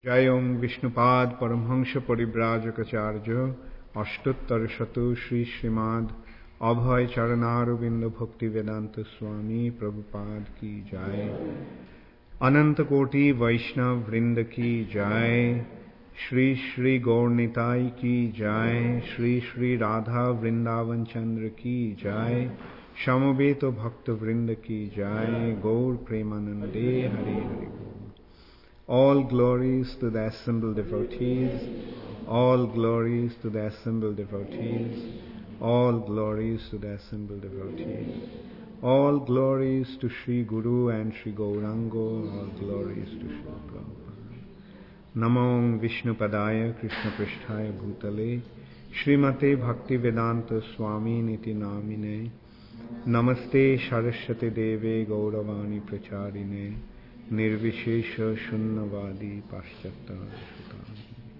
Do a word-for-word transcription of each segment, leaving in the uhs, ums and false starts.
Jayom Vishnupad Paramhansha Paribrajakacarya Ashtottar Shatu Sri Srimad Abhay Charanaruvinda Bhakti Vedanta Swami Prabhupada Ki Jai Ananta Koti Vaishnav Vrinda Ki Jai Shri Shri Gaurnitai Ki Jai Shri Shri Radha Vrindavan Chandra Ki Jai Shamabeto Bhakta Vrinda Ki Jai Gaur Premanande Hari Hari Gaur. All glories to the assembled devotees, all glories to the assembled devotees, all glories to the assembled devotees, all glories to Sri Guru and Sri Gaurango, all glories to Sri Prabhupada. Namo Vishnu Padaya Krishna Pristhaya Bhutale Srimate Bhakti Vedanta Swami Niti Namine Namaste Saraswati Deve Gauravani Pracharine Nirvishesha Shunnavadi Paschata Sutani.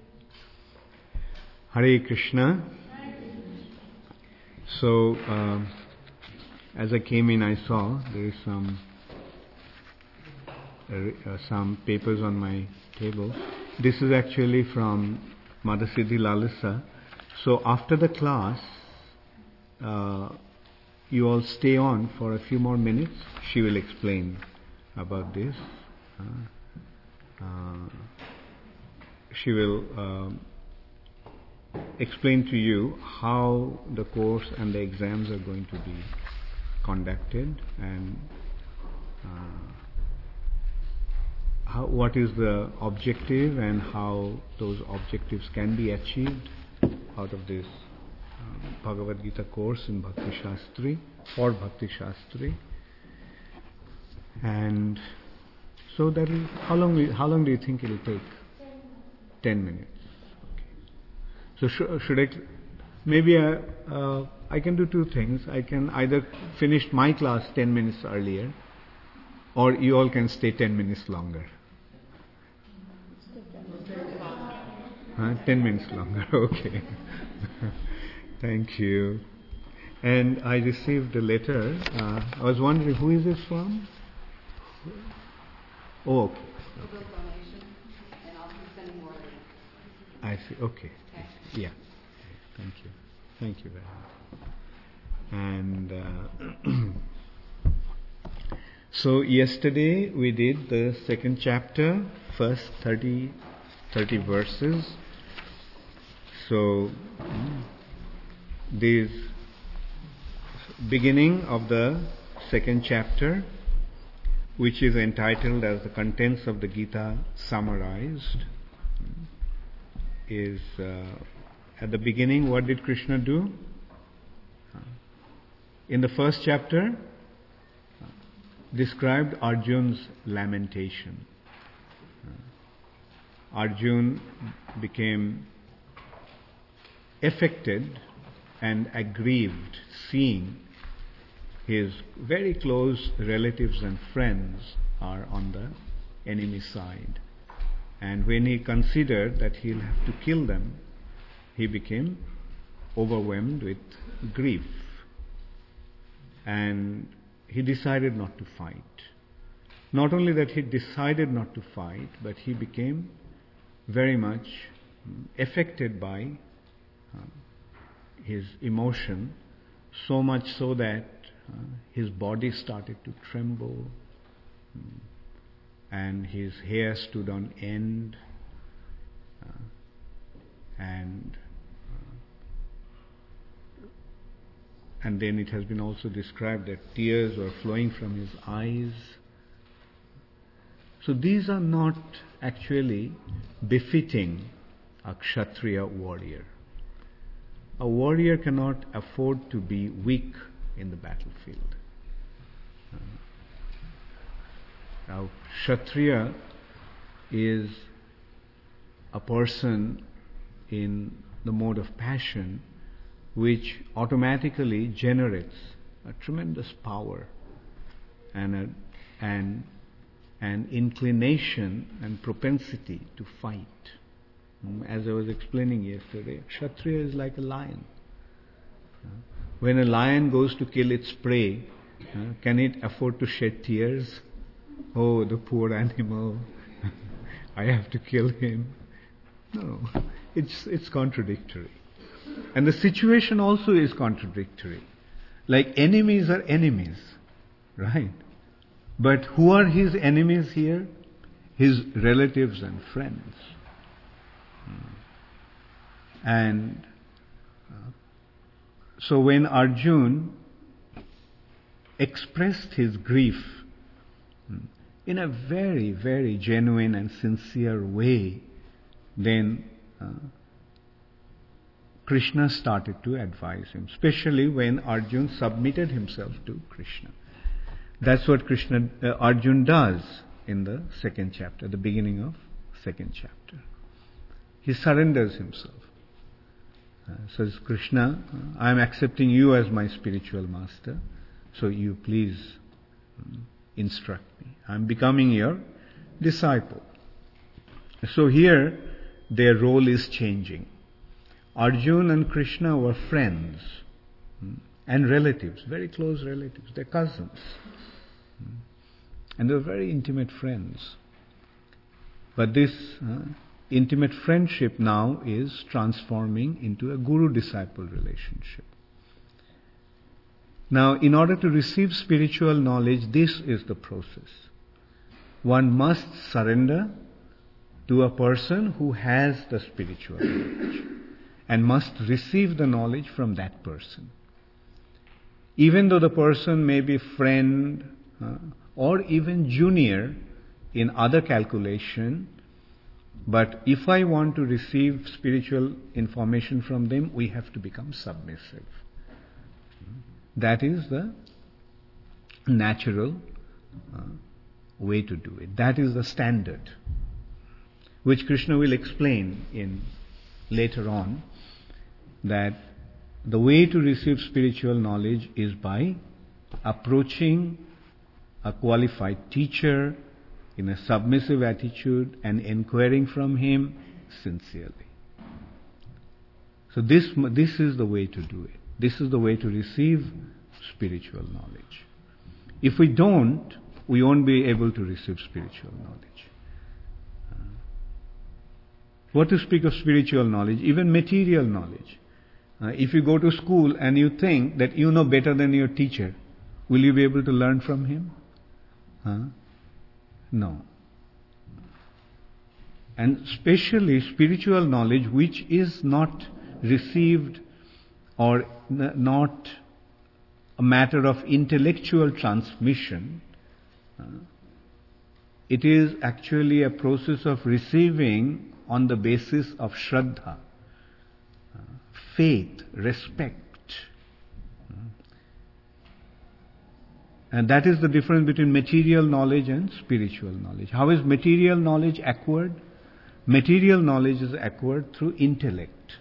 Hare Krishna. So, uh, as I came in, I saw there is some uh, uh, some papers on my table. This is actually from Madhasiddhi Lalasa. So, after the class, uh, you all stay on for a few more minutes. She will explain about this. Uh, uh, she will um, explain to you how the course and the exams are going to be conducted and uh, how, what is the objective and how those objectives can be achieved out of this uh, Bhagavad Gita course in Bhakti Shastri, for Bhakti Shastri. And so that will, how long will, how long do you think it will take? Ten minutes. Okay. So sh- should I? Maybe I, uh, I can do two things. I can either finish my class ten minutes earlier, or you all can stay ten minutes longer. Huh? Ten minutes longer. Okay. Thank you. And I received a letter. Uh, I was wondering, who is this from? Oh, okay. okay. And I'll be sending more later. I see. Okay. Okay. Yeah. Thank you. Thank you very much. And uh, so yesterday we did the second chapter, first thirty, thirty verses. So this beginning of the second chapter, which is entitled as the contents of the Gita summarized, is uh, at the beginning, what did Krishna do? In the first chapter, described Arjun's lamentation. Arjun became affected and aggrieved seeing his very close relatives and friends are on the enemy side. And when he considered that he'll have to kill them, he became overwhelmed with grief. And he decided not to fight. Not only that he decided not to fight, but he became very much affected by uh, his emotion, so much so that Uh, his body started to tremble, um, and his hair stood on end, uh, and uh, and then it has been also described that tears were flowing from his eyes. So these are not actually befitting a Kshatriya warrior. A warrior cannot afford to be weak in the battlefield. Uh, now, Kshatriya is a person in the mode of passion which automatically generates a tremendous power and a, and an inclination and propensity to fight. As I was explaining yesterday, Kshatriya is like a lion. Uh, When a lion goes to kill its prey, uh, can it afford to shed tears? Oh, the poor animal. I have to kill him. No, it's, it's contradictory. And the situation also is contradictory. Like enemies are enemies, right? But who are his enemies here? His relatives and friends. And uh, so when Arjuna expressed his grief in a very, very genuine and sincere way, then uh, Krishna started to advise him, especially when Arjuna submitted himself to Krishna. That's what Krishna, uh, Arjuna does in the second chapter, the beginning of second chapter. He surrenders himself. Uh, says, Krishna, uh, I am accepting you as my spiritual master, so you please um, instruct me. I am becoming your disciple. So here, their role is changing. Arjuna and Krishna were friends um, and relatives, very close relatives. They're cousins. Um, and they were very intimate friends. But this uh, intimate friendship now is transforming into a guru-disciple relationship. Now, in order to receive spiritual knowledge, this is the process. One must surrender to a person who has the spiritual knowledge and must receive the knowledge from that person. Even though the person may be friend uh, or even junior in other calculation, but if I want to receive spiritual information from them, we have to become submissive. That is the natural uh, way to do it. That is the standard, which Krishna will explain in later on, that the way to receive spiritual knowledge is by approaching a qualified teacher in a submissive attitude and inquiring from him sincerely. So this, this is the way to do it. This is the way to receive spiritual knowledge. If we don't, we won't be able to receive spiritual knowledge. Uh, what to speak of spiritual knowledge? Even material knowledge. Uh, if you go to school and you think that you know better than your teacher, will you be able to learn from him? Huh? No. And especially spiritual knowledge which is not received or n- not a matter of intellectual transmission, uh, it is actually a process of receiving on the basis of Shraddha, uh, faith, respect. Uh, and that is the difference between material knowledge and spiritual knowledge. How is material knowledge acquired? Material knowledge is acquired through intellect.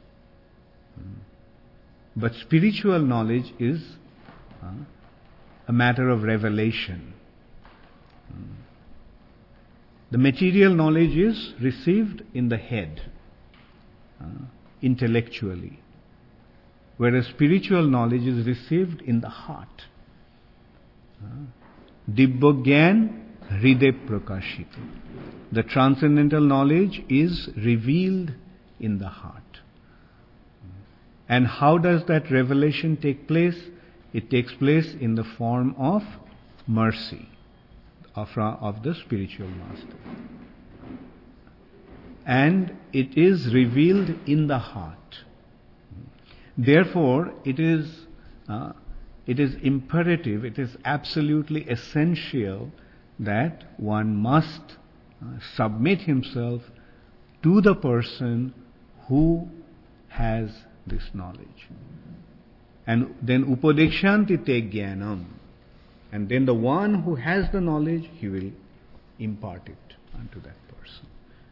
But spiritual knowledge is uh, a matter of revelation. The material knowledge is received in the head, uh, intellectually, whereas spiritual knowledge is received in the heart. Dibbo Gyan Hriday Prakashita. The transcendental knowledge is revealed in the heart. And how does that revelation take place? It takes place in the form of mercy of, of the spiritual master. And it is revealed in the heart. Therefore, it is, uh, it is imperative, it is absolutely essential that one must uh, submit himself to the person who has this knowledge. And then upadekshanti te jnanam. And then the one who has the knowledge, he will impart it unto that person.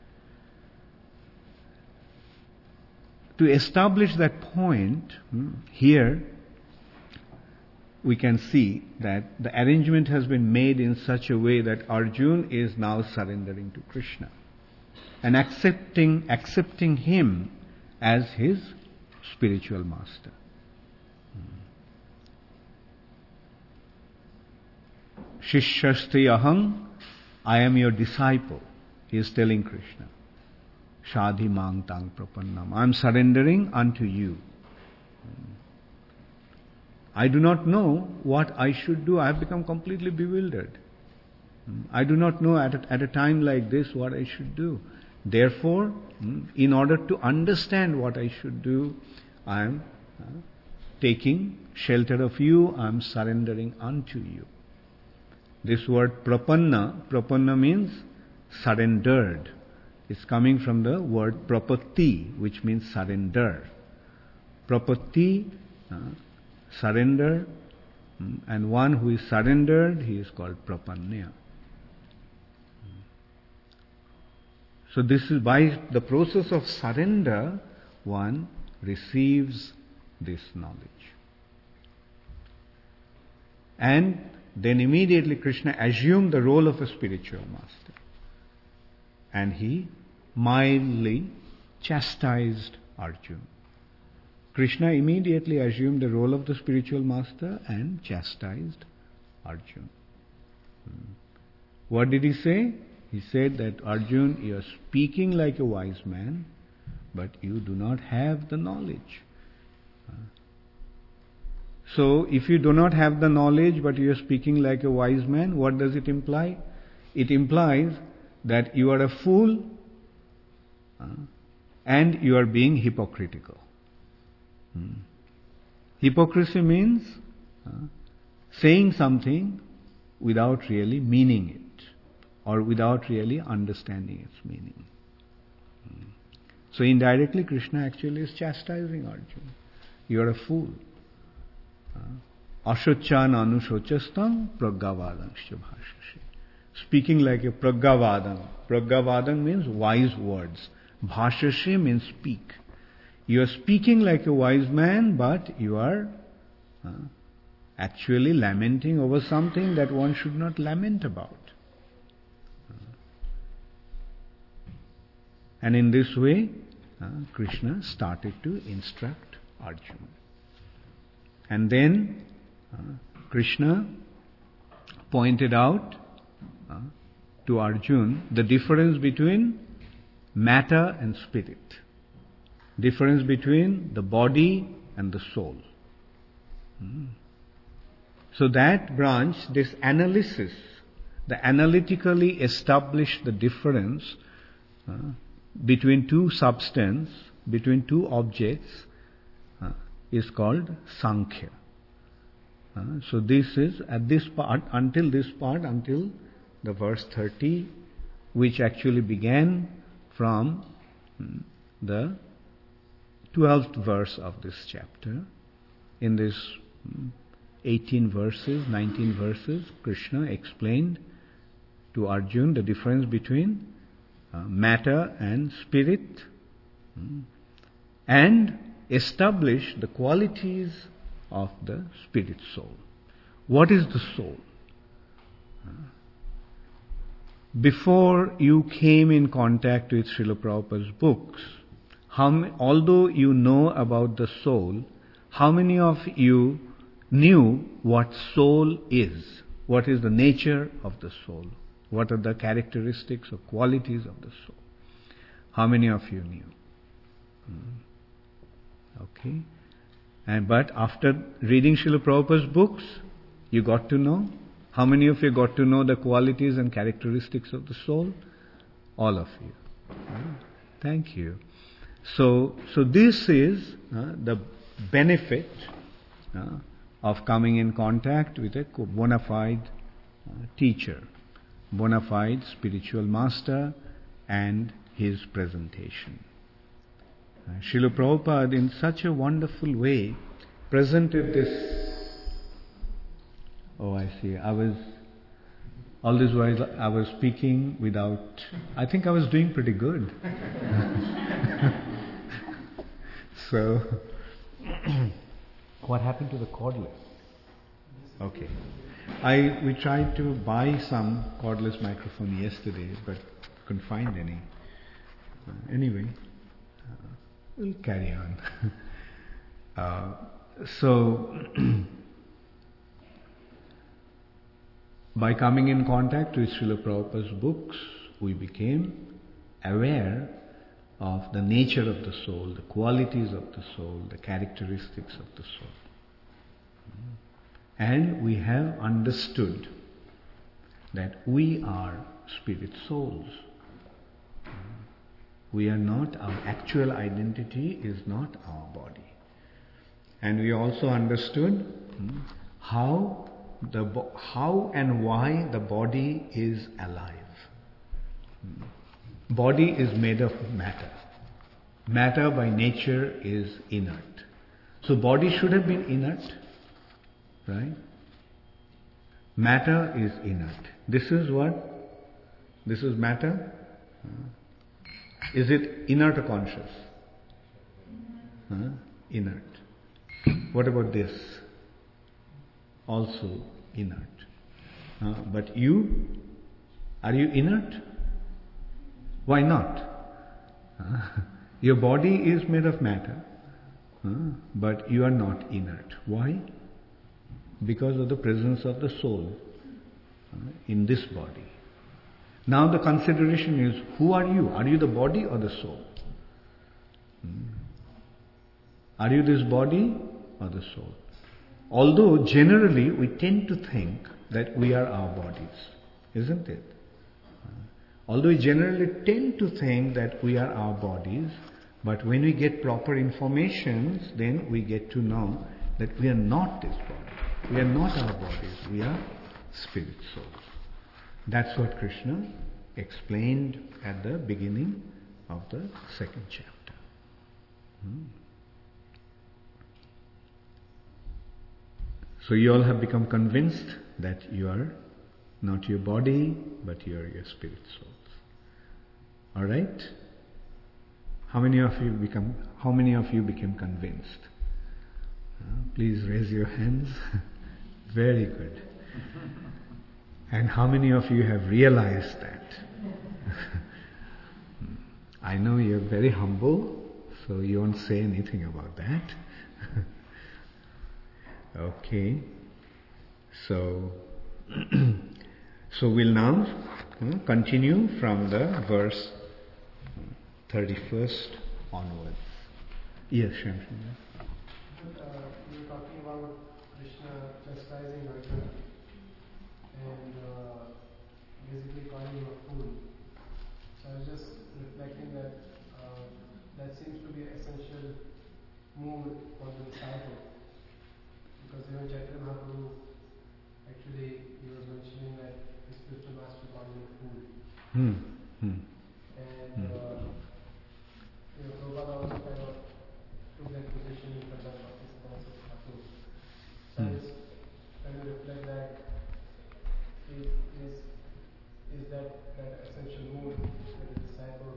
To establish that point, hmm, here we can see that the arrangement has been made in such a way that Arjuna is now surrendering to Krishna and accepting accepting him as his spiritual master. Shishyasti aham, I am your disciple. He is telling Krishna, Shadhi mang tang prapannam. I am surrendering unto you. I do not know what I should do. I have become completely bewildered. I do not know at a, at a time like this what I should do. Therefore, in order to understand what I should do, I am uh, taking shelter of you, I am surrendering unto you. This word prapanna, prapanna means surrendered. It's coming from the word prapatti, which means surrender. Prapatti, uh, surrender, and one who is surrendered, he is called prapanna. So this is by the process of surrender, one receives this knowledge. And then immediately Krishna assumed the role of a spiritual master. And he mildly chastised Arjuna. Krishna immediately assumed the role of the spiritual master and chastised Arjuna. What did he say? He said that, Arjuna, you are speaking like a wise man, but you do not have the knowledge. So, if you do not have the knowledge, but you are speaking like a wise man, what does it imply? It implies that you are a fool uh, and you are being hypocritical. Hmm. Hypocrisy means uh, saying something without really meaning it, or without really understanding its meaning. Hmm. So indirectly Krishna actually is chastising Arjuna. You are a fool. Ashocchan anushochastam praggavadangscha bhashashe. Speaking like a praggavadam. Praggavadam means wise words. Bhashashe means speak. You are speaking like a wise man, but you are uh, actually lamenting over something that one should not lament about. And in this way, uh, Krishna started to instruct Arjuna. And then uh, Krishna pointed out uh, to Arjuna the difference between matter and spirit. Difference between the body and the soul. Hmm. So that branch, this analysis, the analytically established the difference uh, between two substance, between two objects, uh, is called Sankhya. Uh, so this is at this part, until this part, until the verse thirty, which actually began from um, the twelfth verse of this chapter. In this um, eighteen verses, nineteen verses, Krishna explained to Arjuna the difference between uh, matter and spirit, um, and establish the qualities of the spirit soul. What is the soul? Before you came in contact with Srila Prabhupada's books, how, although you know about the soul, how many of you knew what soul is? What is the nature of the soul? What are the characteristics or qualities of the soul? How many of you knew? Hmm. Okay. And but after reading Srila Prabhupada's books, you got to know. How many of you got to know the qualities and characteristics of the soul? All of you. Uh, thank you. So, so this is uh, the benefit uh, of coming in contact with a bona fide uh, teacher, bona fide spiritual master, and his presentation. Uh, Srila Prabhupada, in such a wonderful way, presented this. Oh, I see. I was, all this while I was speaking without, I think I was doing pretty good. So, what happened to the cordless? Okay. I, we tried to buy some cordless microphone yesterday, but couldn't find any. Uh, anyway. We'll carry on. uh, so, by coming in contact with Srila Prabhupada's books, we became aware of the nature of the soul, the qualities of the soul, the characteristics of the soul. And we have understood that we are spirit souls. We are not, our actual identity is not our body. And we also understood how the bo- how and why the body is alive. Body is made of matter. Matter by nature is inert. So body should have been inert, right? Matter is inert. This is what? This is matter? Is it inert or conscious? Huh? Inert. What about this? Also inert. Uh, but you? Are you inert? Why not? Uh, your body is made of matter, uh, but you are not inert. Why? Because of the presence of the soul uh, in this body. Now the consideration is, who are you? Are you the body or the soul? Hmm. Are you this body or the soul? Although generally we tend to think that we are our bodies, isn't it? Although we generally tend to think that we are our bodies, but when we get proper information, then we get to know that we are not this body. We are not our bodies. We are spirit souls. That's what Krishna explained at the beginning of the second chapter. Hmm. So you all have become convinced that you are not your body, but you are your spirit souls. All right? How many of you become? How many of you became convinced? Uh, please raise your hands. Very good. And how many of you have realized that? I know you're very humble, so you won't say anything about that. Okay. So, so we'll now uh, continue from the verse thirty-first onwards. Yes, Shamsham. Uh, you were talking about Krishna chastising Arjuna and uh, basically calling him a fool. So I was just reflecting that uh, that seems to be an essential move for the disciple. Because even Chaitanya Mahaprabhu, actually, he was mentioning that his spiritual master called him a fool. Hmm. Hmm. And Hmm. uh, you know, Prabhupada also kind of took that position in front of his Francis Thakur. So I Hmm. just kind of reflect that is, is, is that, that essential mood that a disciple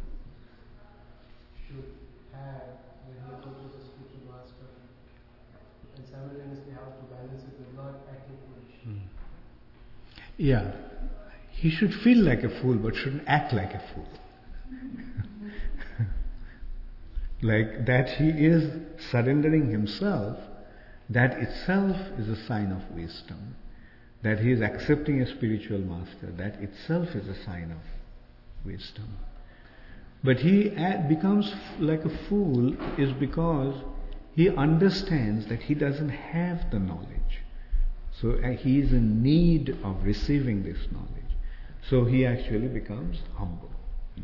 should have when he approaches a spiritual master, and simultaneously how to balance it with not acting foolish. Hmm. Yeah. He should feel like a fool, but shouldn't act like a fool. Like that he is surrendering himself, that itself is a sign of wisdom. That he is accepting a spiritual master, that itself is a sign of wisdom. But he becomes like a fool is because he understands that he doesn't have the knowledge. So he is in need of receiving this knowledge. So he actually becomes humble.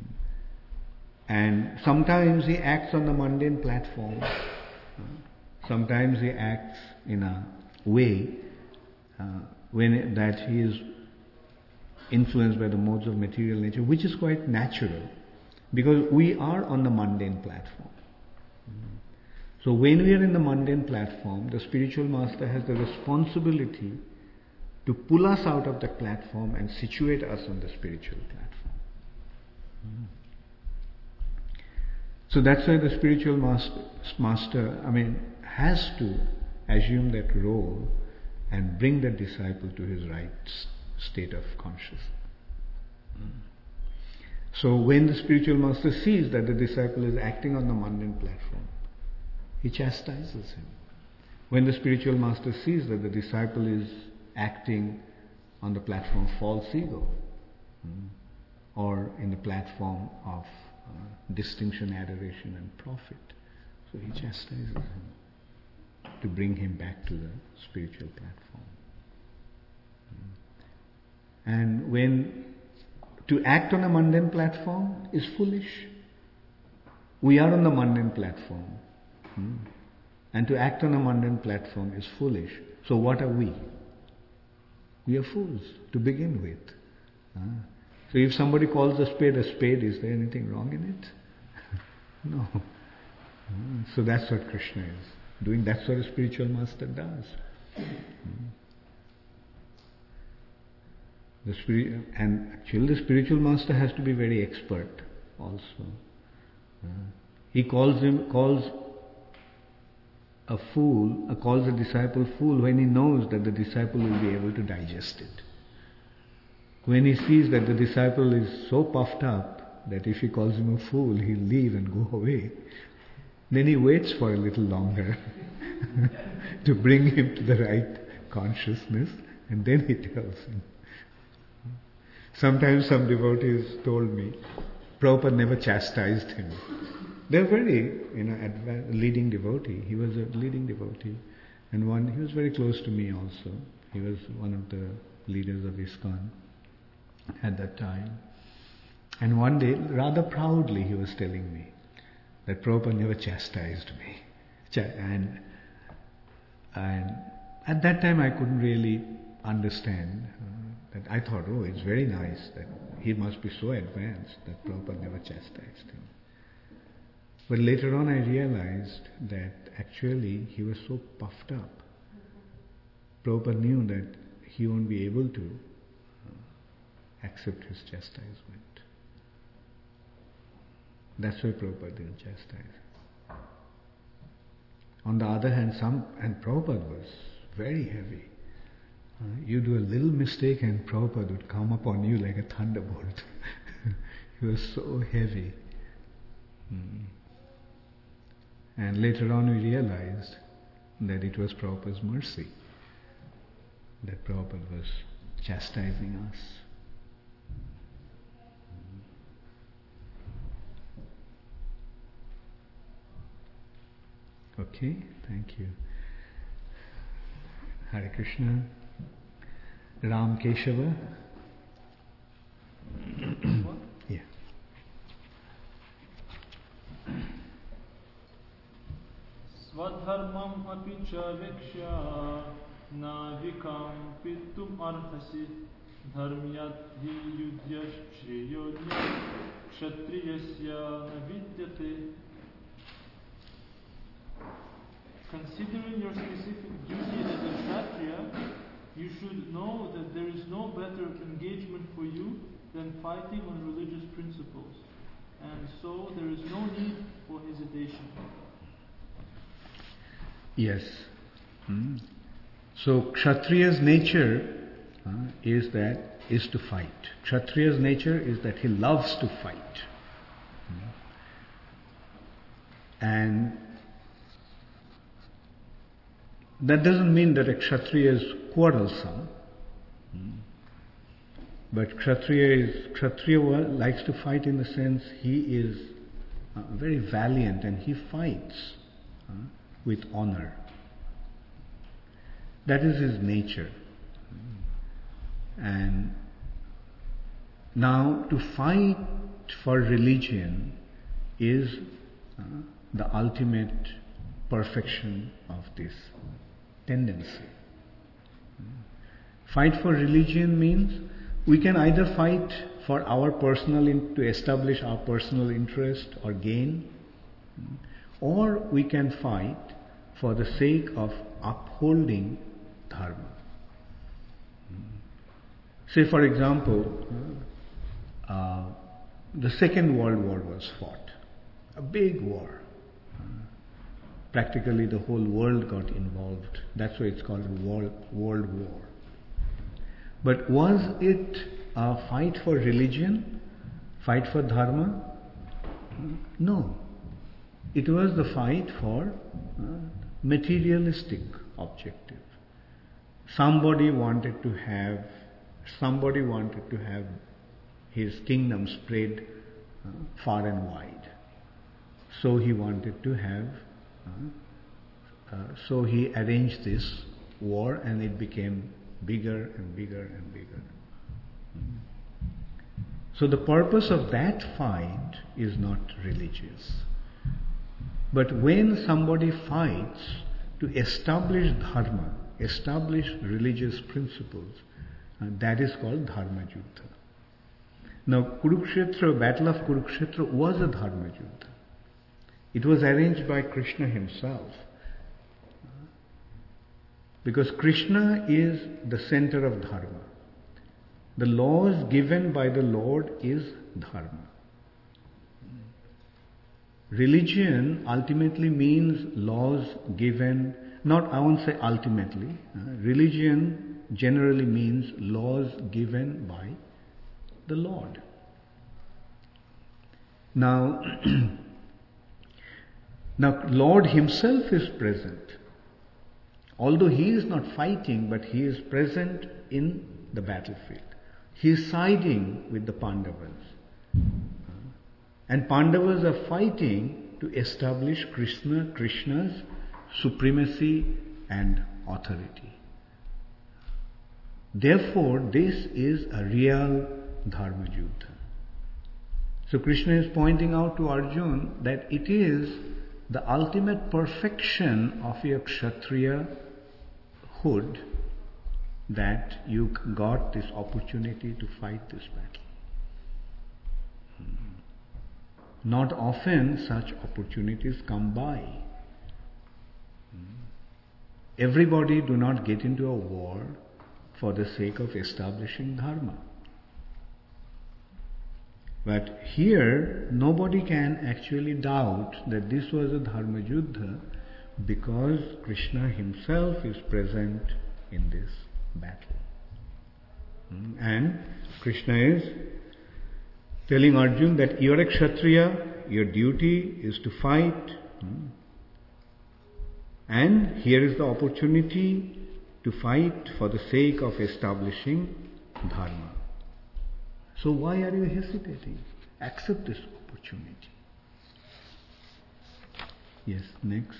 And sometimes he acts on the mundane platform. Sometimes he acts in a way uh, when it, that he is influenced by the modes of material nature, which is quite natural, because we are on the mundane platform. So when we are in the mundane platform, the spiritual master has the responsibility to pull us out of the platform and situate us on the spiritual platform. So that's why the spiritual master, master, I mean, has to assume that role and bring the disciple to his right state of consciousness. So when the spiritual master sees that the disciple is acting on the mundane platform, he chastises him. When the spiritual master sees that the disciple is acting on the platform of false ego, or in the platform of uh, distinction, adoration and profit. So he chastises him to bring him back to the spiritual platform. And when to act on a mundane platform is foolish. We are on the mundane platform. Hmm? And to act on a mundane platform is foolish. So what are we? We are fools to begin with. Uh, so if somebody calls a spade a spade, is there anything wrong in it? No. Uh, so that's what Krishna is doing. That's what a spiritual master does. Hmm. The spirit, and actually the spiritual master has to be very expert also. Uh, he calls him calls a fool, uh, calls a disciple fool when he knows that the disciple will be able to digest it. When he sees that the disciple is so puffed up that if he calls him a fool, he'll leave and go away, then he waits for a little longer to bring him to the right consciousness, and then he tells him. Sometimes some devotees told me, Prabhupada never chastised him. They're very, you know, adva- leading devotee. He was a leading devotee. And one, he was very close to me also. He was one of the leaders of ISKCON at that time. And one day, rather proudly, he was telling me that Prabhupada never chastised me. Ch- and, and at that time I couldn't really understand. Uh, that I thought, oh, it's very nice that he must be so advanced that Prabhupada never chastised him. But later on I realized that actually he was so puffed up. Prabhupada knew that he won't be able to accept his chastisement. That's why Prabhupada didn't chastise. On the other hand, some, and Prabhupada was very heavy. Uh, you do a little mistake and Prabhupada would come upon you like a thunderbolt. He was so heavy. Mm. And later on we realized that it was Prabhupada's mercy that Prabhupada was chastising us. Okay, thank you. Hare Krishna. Ram Keshava. Yeah. Swadharmam api cha viksha navikam pittum arhasi dharmyat hi yudhyash shreyonya kshatriyasya navidyate. Considering your specific duty as a Kshatriya, you should know that there is no better engagement for you than fighting on religious principles, and so there is no need for hesitation. Yes. Hmm. So Kshatriya's nature uh, is that is to fight. Kshatriya's nature is that he loves to fight. Hmm. And that doesn't mean that a Kshatriya is quarrelsome. Hmm. But Kshatriya is Kshatriya likes to fight in the sense he is uh, very valiant and he fights uh, with honor. That is his nature. And now to fight for religion is uh, the ultimate perfection of this tendency. Fight for religion means we can either fight for our personal, in, to establish our personal interest or gain, or we can fight for the sake of upholding dharma. Say for example, uh, the Second World War was fought, a big war. Practically the whole world got involved. That's why it's called a world, world war. But was it a fight for religion? Fight for dharma? No. It was the fight for uh, materialistic objective. Somebody wanted to have, somebody wanted to have his kingdom spread uh, far and wide. So he wanted to have, uh, uh, so he arranged this war, and it became bigger and bigger and bigger. So the purpose of that fight is not religious. But when somebody fights to establish dharma, establish religious principles, uh, that is called dharma yuddha. Now, Kurukshetra, Battle of Kurukshetra was a dharma yuddha. It was arranged by Krishna himself. Because Krishna is the center of dharma. The laws given by the Lord is dharma. Religion ultimately means laws given, not, I won't say ultimately, uh, religion generally means laws given by the Lord. Now, now Lord himself is present. Although he is not fighting, but he is present in the battlefield. He is siding with the Pandavas. And Pandavas are fighting to establish Krishna, Krishna's supremacy and authority. Therefore, this is a real dharma yuddha. So Krishna is pointing out to Arjuna that it is the ultimate perfection of your Kshatriya hood that you got this opportunity to fight this battle. Not often such opportunities come by. Everybody do not get into a war for the sake of establishing dharma. But here, nobody can actually doubt that this was a dharma yuddha because Krishna himself is present in this battle. And Krishna is telling Arjuna that you are a Kshatriya, your duty is to fight. And here is the opportunity to fight for the sake of establishing dharma. So why are you hesitating? Accept this opportunity. Yes, next.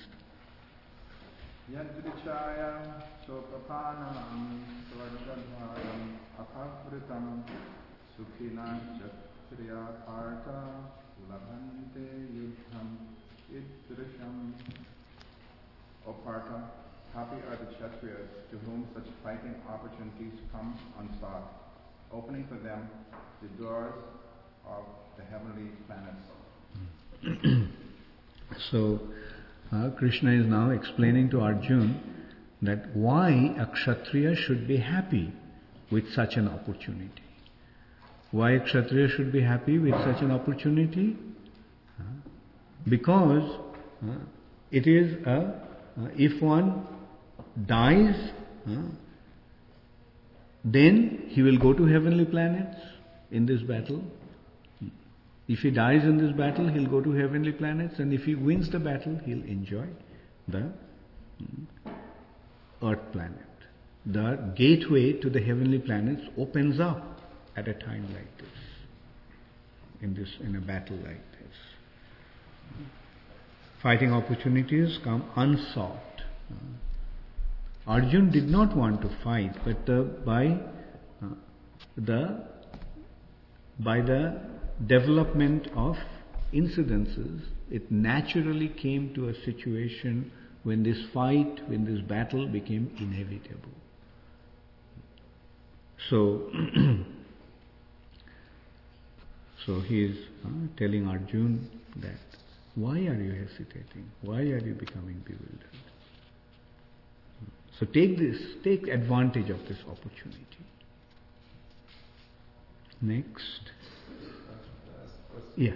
Yadvichayam sopapanam swargadvaram apavritam sukhinam chatriya parta labhante yudham idrisham. O Partha, happy are the Kshatriyas to whom such fighting opportunities come unsought, opening for them the doors of the heavenly planets. So, uh, Krishna is now explaining to Arjuna that why a Kshatriya should be happy with such an opportunity. Why a Kshatriya should be happy with such an opportunity? Uh, because uh, it is a, uh, if one dies, uh, then he will go to heavenly planets in this battle. If he dies in this battle, he'll go to heavenly planets, and if he wins the battle, he'll enjoy the earth planet. The gateway to the heavenly planets opens up at a time like this, in this, in a battle like this. Fighting opportunities come unsought. Arjuna did not want to fight, but the, by uh, the by the development of incidences, it naturally came to a situation when this fight, when this battle became inevitable. So, so he is uh, telling Arjuna that, why are you hesitating? Why are you becoming bewildered? So take this, take advantage of this opportunity. Next. Yeah.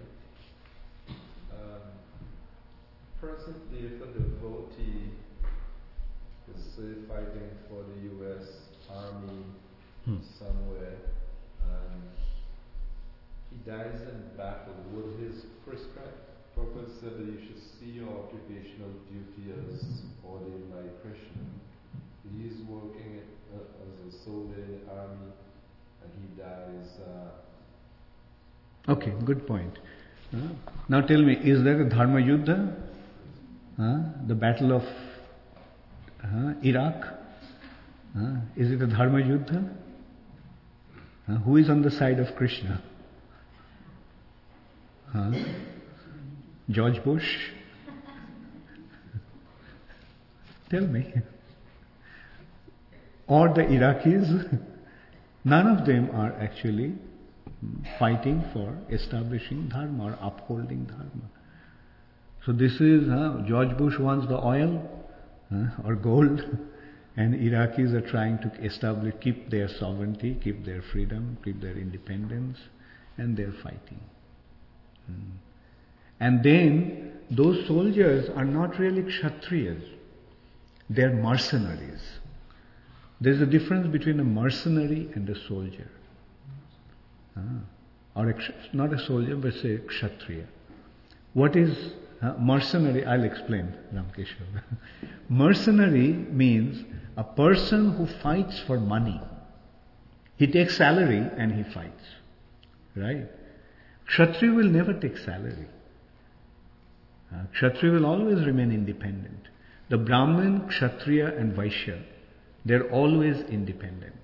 Um, presently, if a devotee is say fighting for the U S Army Hmm. somewhere and he dies in battle, would his prescribed purpose say that you should see your occupational duty as ordained by Krishna? He is working uh, as a soldier in the army and he dies uh, Okay, good point. Uh, now tell me, is there a Dharma Yuddha? Uh, the battle of uh, Iraq? Uh, is it a Dharma Yuddha? Uh, who is on the side of Krishna? Uh, George Bush? Tell me. Or the Iraqis? None of them are actually fighting for establishing Dharma or upholding Dharma. So this is, uh, George Bush wants the oil uh, or gold, and Iraqis are trying to establish, keep their sovereignty, keep their freedom, keep their independence, and they're fighting. Hmm. And then, those soldiers are not really Kshatriyas. They're mercenaries. There's a difference between a mercenary and a soldier. Ah. Or a, not a soldier, but say a Kshatriya. What is uh, mercenary? I'll explain, Ramkeshwar. Mercenary means a person who fights for money. He takes salary and he fights. Right? Kshatriya will never take salary. Uh, Kshatriya will always remain independent. The Brahmin, Kshatriya and Vaishya, they're always independent.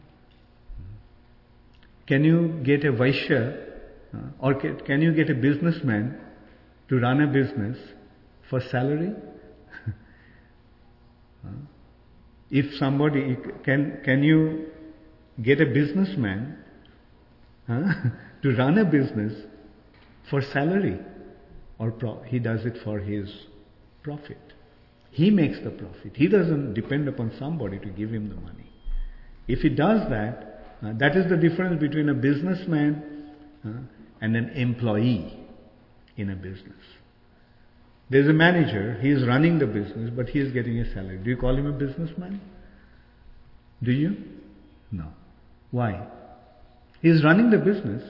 Can you get a Vaishya uh, or can, can you get a businessman to run a business for salary? uh, if somebody, can, can you get a businessman uh, to run a business for salary? Or pro- he does it for his profit. He makes the profit. He doesn't depend upon somebody to give him the money. If he does that, uh, that is the difference between a businessman uh, and an employee in a business. There's a manager, he is running the business, but he is getting a salary. Do you call him a businessman? Do you? No. Why? He is running the business.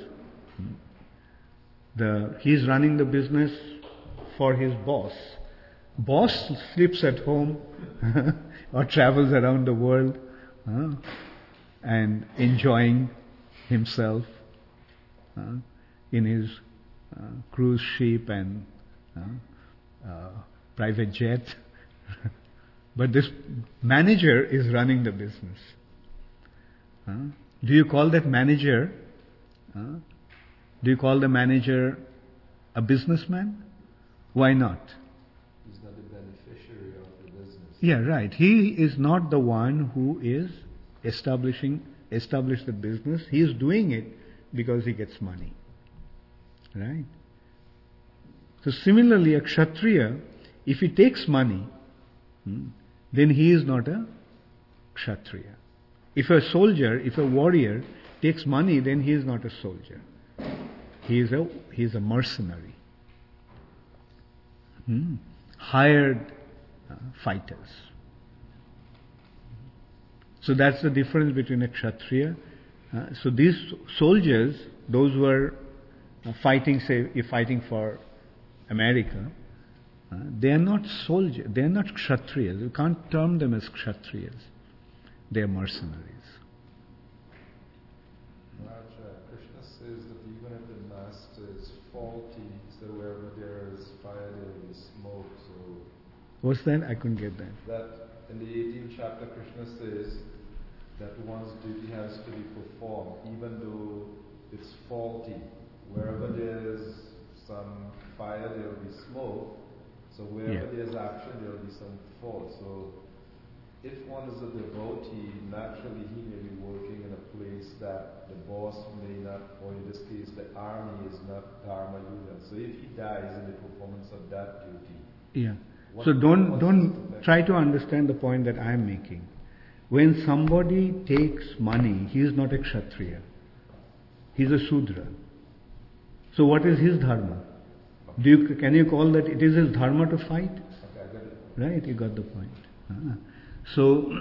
The, he is running the business for his boss. Boss sleeps at home or travels around the world uh, and enjoying himself uh, in his uh, cruise ship and uh, uh, private jet. But this manager is running the business. Uh, do you call that manager? Uh, do you call the manager a businessman? Why not? He's not the beneficiary of the business. Yeah, right. He is not the one who is establishing, establish the business. He is doing it because he gets money. Right? So similarly, a Kshatriya, if he takes money, hmm, then he is not a Kshatriya. If a soldier, if a warrior takes money, then he is not a soldier. He is a, he is a mercenary. Hmm. Hired uh, fighters. So that's the difference between a Kshatriya. Uh, so these soldiers, those who are uh, fighting, say, if fighting for America, uh, they are not soldiers, they are not Kshatriyas. You can't term them as Kshatriyas. They are mercenaries. Raja, Krishna says that even if the master is faulty, so wherever there is fire, there will be smoke. So What's that? I couldn't get that. that in the eighteenth chapter, Krishna says that one's duty has to be performed, even though it's faulty. Wherever there's some fire, there will be smoke. So wherever Yeah. there's action, there will be some fault. So if one is a devotee, naturally he may be working in a place that the boss may not, or in this case, the army is not Dharma Yuddha. So if he dies in the performance of that duty, Yeah. what- So don't what's don't the effect? try to understand the point that I am making. When somebody takes money, he is not a Kshatriya. He is a Sudra. So what is his dharma? Do you, can you call that it is his dharma to fight? Okay, I get it. Right, you got the point. Ah. So,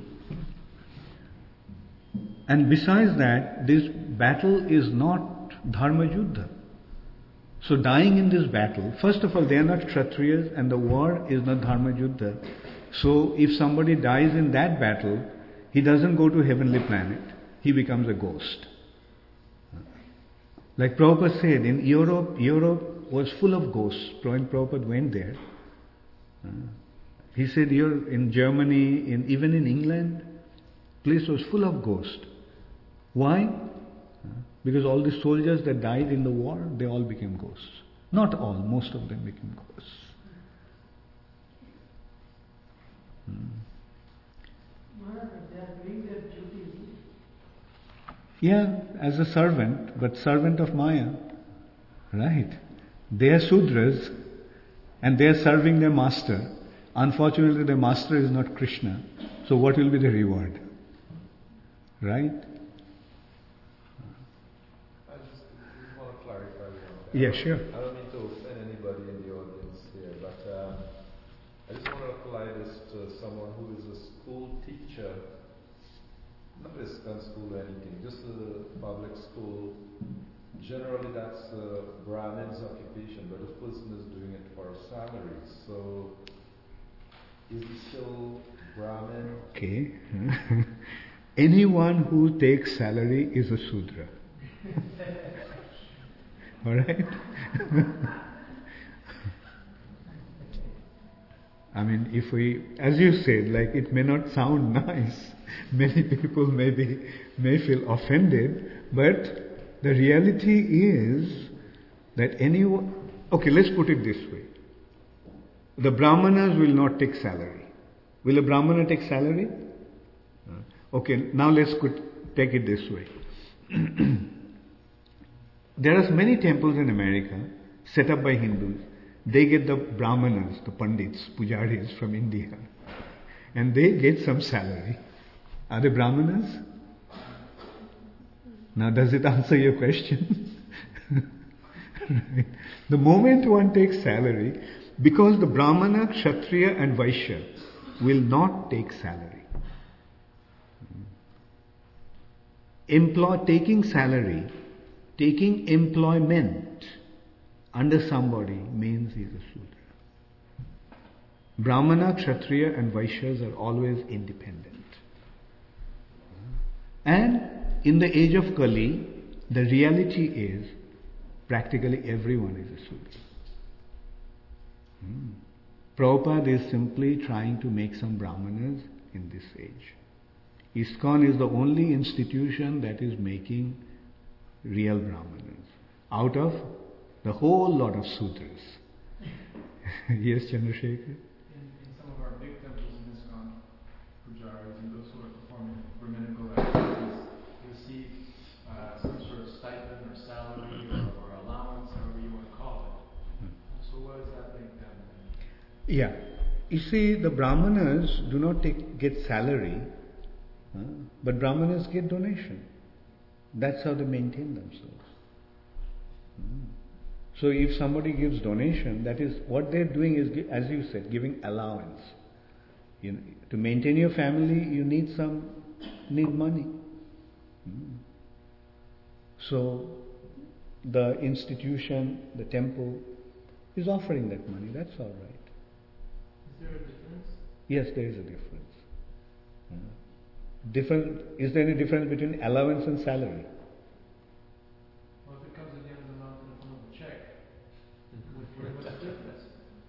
and besides that, this battle is not Dharma Yuddha. So dying in this battle, first of all, they are not Kshatriyas and the war is not Dharma Yuddha. So if somebody dies in that battle, he doesn't go to heavenly planet. He becomes a ghost. Like Prabhupada said, in Europe, Europe was full of ghosts. When Prabhupada went there, uh, he said here in Germany, in, even in England, place was full of ghosts. Why? Uh, because all the soldiers that died in the war, they all became ghosts. Not all, most of them became ghosts. Hmm. They are doing their duty. Yeah, as a servant, but servant of Maya. Right. They are Sudras and they are serving their master. Unfortunately, their master is not Krishna. So what will be the reward? Right? I just want to clarify one. Yeah, sure. I don't mean to offend anybody in the audience here, but um, I just want to apply this to someone who is a school teacher, not a STEM school or anything, just a public school. Generally, that's a Brahmin's occupation, but this person is doing it for a salary. So, is he still Brahmin? Okay. Anyone who takes salary is a Sudra. Alright? I mean, if we, as you said, like it may not sound nice, many people may be, may feel offended, but the reality is that anyone, okay, let's put it this way. The Brahmanas will not take salary. Will a Brahmana take salary? Okay, now let's put, take it this way. There are many temples in America set up by Hindus. They get the Brahmanas, the Pandits, Pujaris from India, and they get some salary. Are they Brahmanas? Now, does it answer your question? Right. The moment one takes salary, because the Brahmana, Kshatriya and Vaishya will not take salary. Employ, taking salary, taking employment under somebody means he is a Sudra. Brahmana, Kshatriya and Vaishyas are always independent. And in the age of Kali, the reality is practically everyone is a Sudra. Hmm. Prabhupada is simply trying to make some Brahmanas in this age. ISKCON is the only institution that is making real Brahmanas out of the whole lot of Sudras. Yes, Chandrasekhar? In, in some of our big temples in ISKCON, pujaris and those who are performing brahminical activities receive uh, some sort of stipend or salary or, or allowance, however you want to call it. So what does that make them? Yeah. You see, the Brahmanas do not take, get salary, huh? But Brahmanas get donation. That's how they maintain themselves. Hmm. So if somebody gives donation, that is what they're doing is, as you said, giving allowance. You know, to maintain your family, you need some, need money. Hmm. So the institution, the temple, is offering that money. That's all right. Is there a difference? Yes, there is a difference. Hmm. Different, is there any difference between allowance and salary? Well, if it comes at the end of the month in the form of a check, what's the difference?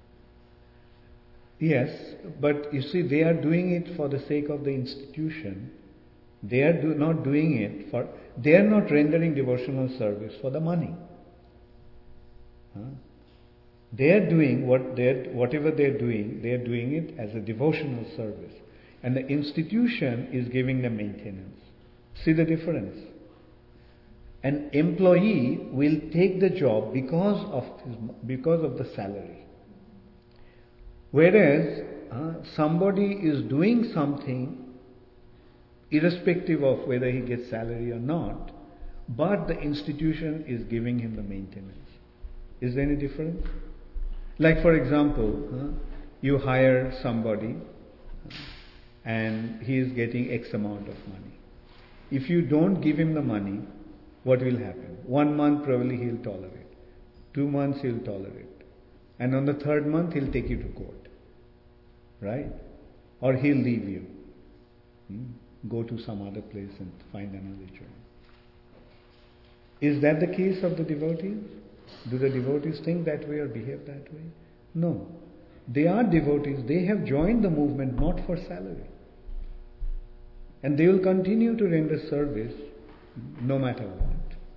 Yes, but you see, they are doing it for the sake of the institution. They are do, not doing it for, they are not rendering devotional service for the money. Huh? They are doing what they whatever they are doing, they are doing it as a devotional service. And the institution is giving them maintenance. See the difference? An employee will take the job because of his, because of the salary. Whereas uh, somebody is doing something irrespective of whether he gets salary or not, but the institution is giving him the maintenance. Is there any difference? Like for example, uh, you hire somebody and he is getting X amount of money. If you don't give him the money, what will happen? One month probably he'll tolerate. Two months he'll tolerate. And on the third month he'll take you to court. Right? Or he'll leave you. Hmm? Go to some other place and find another job. Is that the case of the devotees? Do the devotees think that way or behave that way? No. They are devotees. They have joined the movement not for salary. And they will continue to render service no matter what.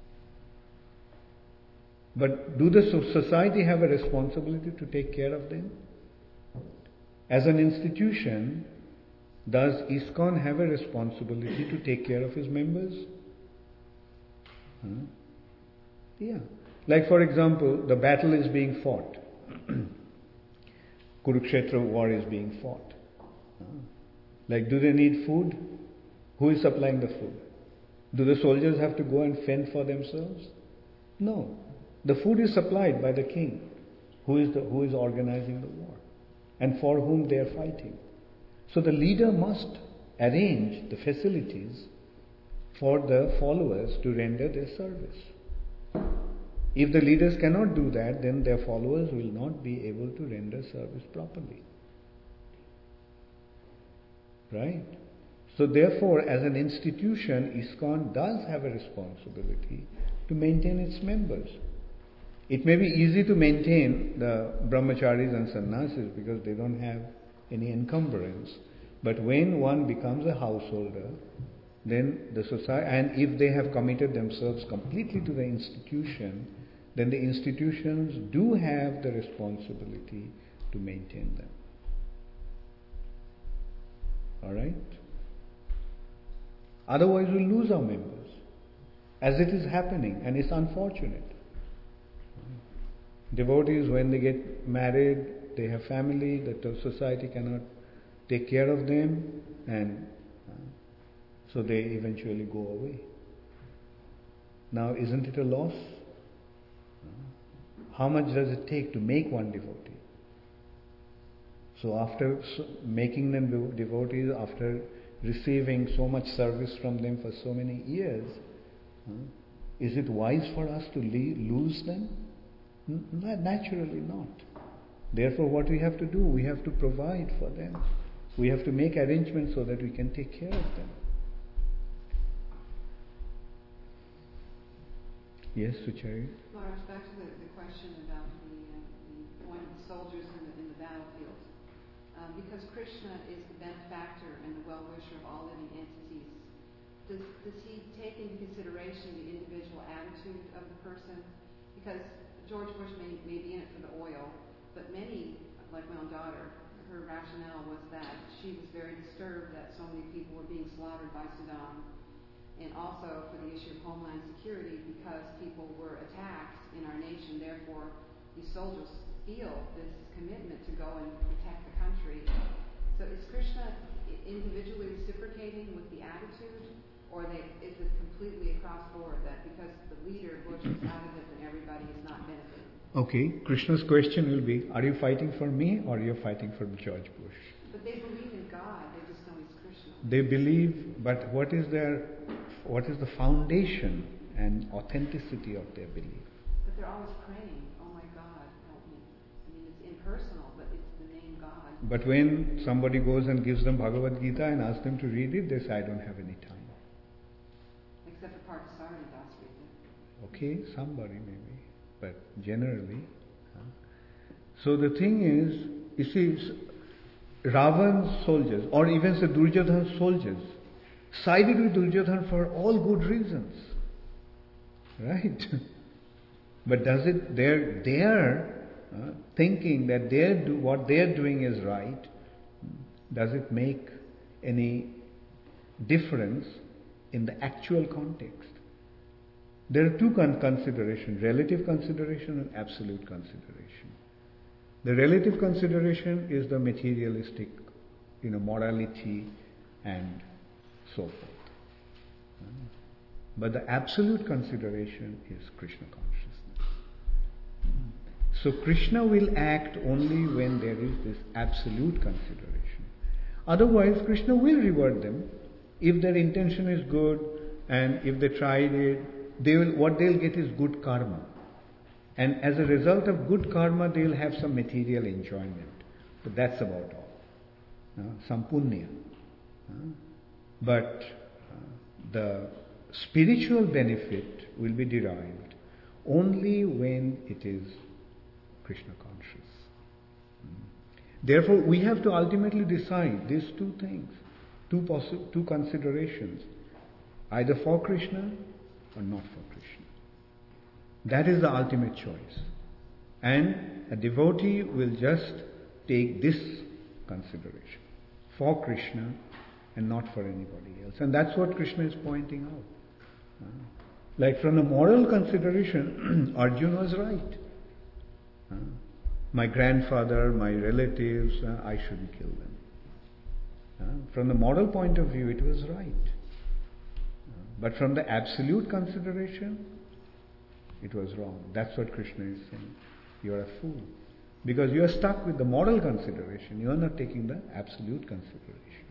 But do the society have a responsibility to take care of them? As an institution, does ISKCON have a responsibility to take care of its members? Huh? Yeah. Like for example, the battle is being fought. Kurukshetra war is being fought. Huh? Like, do they need food? Who is supplying the food? Do the soldiers have to go and fend for themselves? No. The food is supplied by the king, who is the, who is organizing the war, and for whom they are fighting. So the leader must arrange the facilities for the followers to render their service. If the leaders cannot do that, then their followers will not be able to render service properly. Right? So therefore, as an institution, ISKCON does have a responsibility to maintain its members. It may be easy to maintain the brahmacharis and sannyasis because they don't have any encumbrance. But when one becomes a householder, then the society, and if they have committed themselves completely to the institution, then the institutions do have the responsibility to maintain them. Alright? Otherwise we'll lose our members, as it is happening, and it's unfortunate. Devotees, when they get married, they have family, the society cannot take care of them, and uh, so they eventually go away. Now, isn't it a loss? How much does it take to make one devotee? So after making them devotees, after receiving so much service from them for so many years, uh, is it wise for us to lose them? Naturally not. Therefore, what we have to do, we have to provide for them. We have to make arrangements so that we can take care of them. Yes, Suchari? Maharaj, back to the, the question about the, uh, the point of the soldiers in the, in the battlefield. Um, because Krishna is the benefactor and the well-wisher of all living entities, does, does he take into consideration the individual attitude of the person? Because George Bush may, may be in it for the oil, but many, like my own daughter, her rationale was that she was very disturbed that so many people were being slaughtered by Saddam, and also for the issue of homeland security because people were attacked in our nation. Therefore, these soldiers feel this commitment to go and protect the country. So is Krishna individually reciprocating with the attitude, or they, is it completely across board that because the leader, Bush, is out of it, then everybody is not benefiting? Okay, Krishna's question will be, are you fighting for me or you're fighting for George Bush? But they believe in God, they just know He's Krishna. They believe, but what is their, what is the foundation and authenticity of their belief? But they're always praying, oh my God, help me. I mean, it's impersonal, but it's the name God. But when somebody goes and gives them Bhagavad Gita and asks them to read it, they say, I don't have any time. Except for Parthasarathi Das Rita. Okay, somebody maybe. But generally. Huh? So the thing is, you see, Ravan's soldiers, or even say Duryodhana's soldiers, sided with Duryodhana for all good reasons. Right? But does it, they're, they're uh, thinking that they're do, what they're doing is right, does it make any difference in the actual context? There are two con- considerations, relative consideration and absolute consideration. The relative consideration is the materialistic, you know, morality and so forth. But the absolute consideration is Krishna consciousness. So Krishna will act only when there is this absolute consideration. Otherwise, Krishna will reward them if their intention is good and if they tried it. They will, what they'll get is good karma. And as a result of good karma, they'll have some material enjoyment. But that's about all. Uh, some punya. Uh, but uh, the spiritual benefit will be derived only when it is Krishna conscious. Therefore, we have to ultimately decide these two things, two possi- two considerations, either for Krishna or not for Krishna. That is the ultimate choice. And a devotee will just take this consideration, for Krishna and not for anybody else. And that's what Krishna is pointing out. Uh, like from the moral consideration, Arjuna was right. Uh, my grandfather, my relatives, uh, I shouldn't kill them. Uh, from the moral point of view, it was right. Uh, but from the absolute consideration, it was wrong. That's what Krishna is saying. You are a fool. Because you are stuck with the moral consideration. You are not taking the absolute consideration.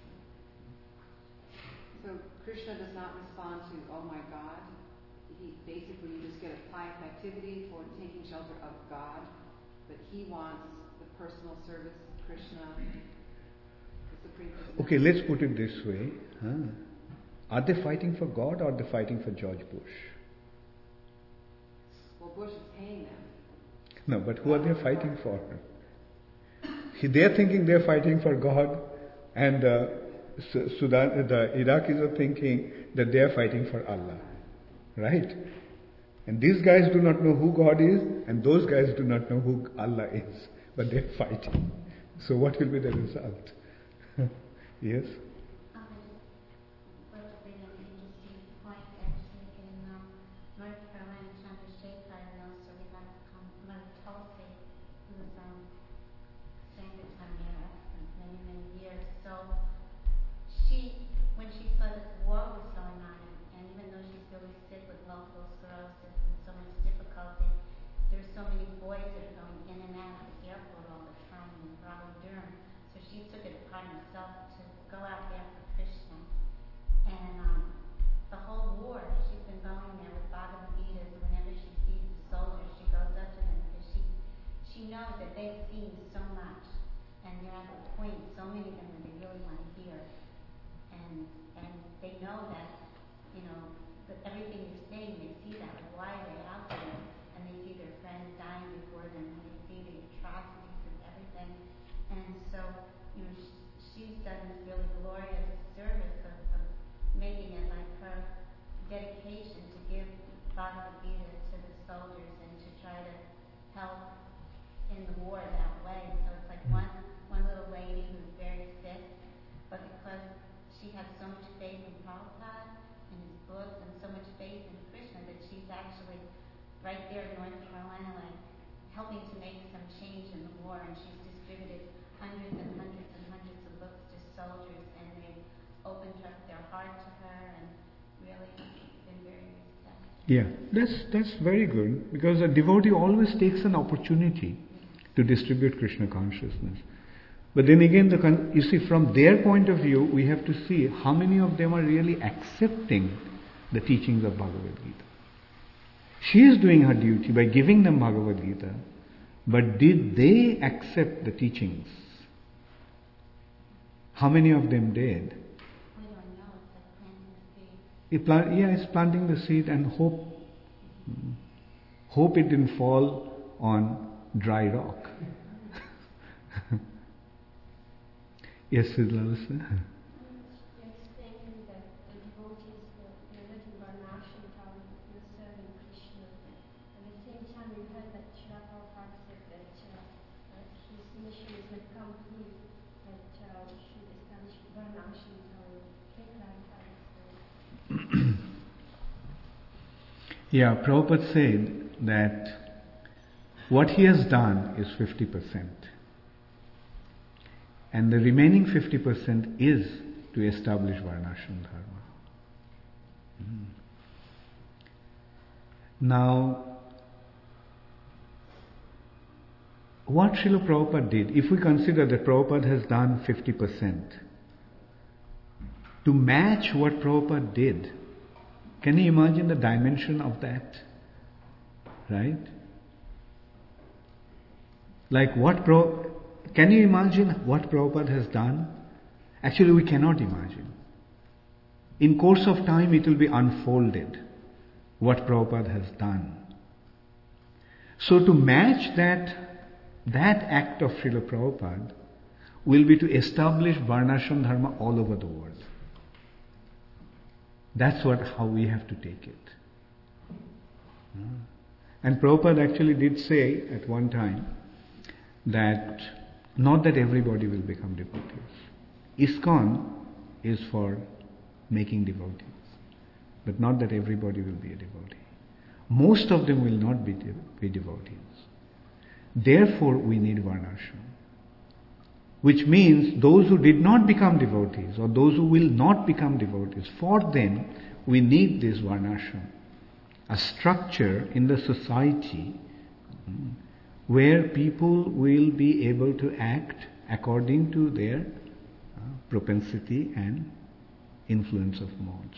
So Krishna does not respond to, oh my God. He basically, you just get a pious activity for taking shelter of God. But he wants the personal service of Krishna, the Supreme Personality. Okay, let's put it this way. Huh? Are they fighting for God or are they fighting for George Bush? Well, Bush is paying them. No, but who are they fighting for? They're thinking they're fighting for God, and uh, Sudan, the Iraqis are thinking that they're fighting for Allah. Right? And these guys do not know who God is, and those guys do not know who Allah is, but they're fighting. So what will be the result? Yes? Yeah, that's that's very good, because a devotee always takes an opportunity to distribute Krishna consciousness. But then again, the con- you see, from their point of view, we have to see how many of them are really accepting the teachings of Bhagavad Gita. She is doing her duty by giving them Bhagavad Gita, but did they accept the teachings? How many of them did? We don't know. It's like planting the seed. It plant, yeah, it's planting the seed and hope. Hope it didn't fall on dry rock. Yes, Siddhartha. You're explaining that the devotees were they're living Varnashram, they're serving Krishna. At the same time, we heard that Srila Prabhupada said that uh, his mission is not complete, that uh, we should establish Varnashram. Can you clarify this? Yeah, Prabhupada said that what he has done is fifty percent. And the remaining fifty percent is to establish Varnashram Dharma. Mm. Now, what Srila Prabhupada did, if we consider that Prabhupada has done fifty percent, to match what Prabhupada did, can you imagine the dimension of that? Right? Like what Prabhupada... Can you imagine what Prabhupada has done? Actually, we cannot imagine. In course of time it will be unfolded what Prabhupada has done. So to match that, that act of Srila Prabhupada will be to establish Varnashram Dharma all over the world. That's what how we have to take it. And Prabhupada actually did say at one time that not that everybody will become devotees. ISKCON is for making devotees, but not that everybody will be a devotee. Most of them will not be, de- be devotees. Therefore, we need Varnashram. Which means those who did not become devotees or those who will not become devotees, for them we need this Varnashram. A structure in the society mm, where people will be able to act according to their uh, propensity and influence of modes.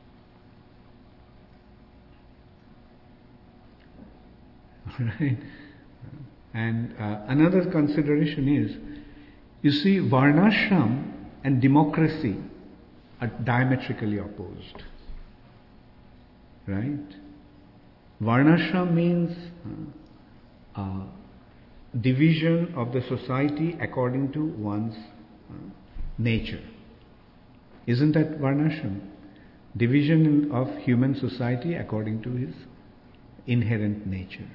Right? And uh, another consideration is, you see, Varnashram and democracy are diametrically opposed. Right? Varnashram means uh, uh, division of the society according to one's uh, nature. Isn't that Varnashram? Division of human society according to his inherent nature.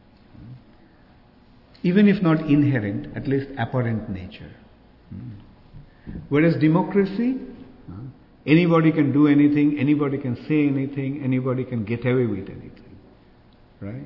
Even if not inherent, at least apparent nature. Whereas democracy, anybody can do anything, anybody can say anything, anybody can get away with anything. Right?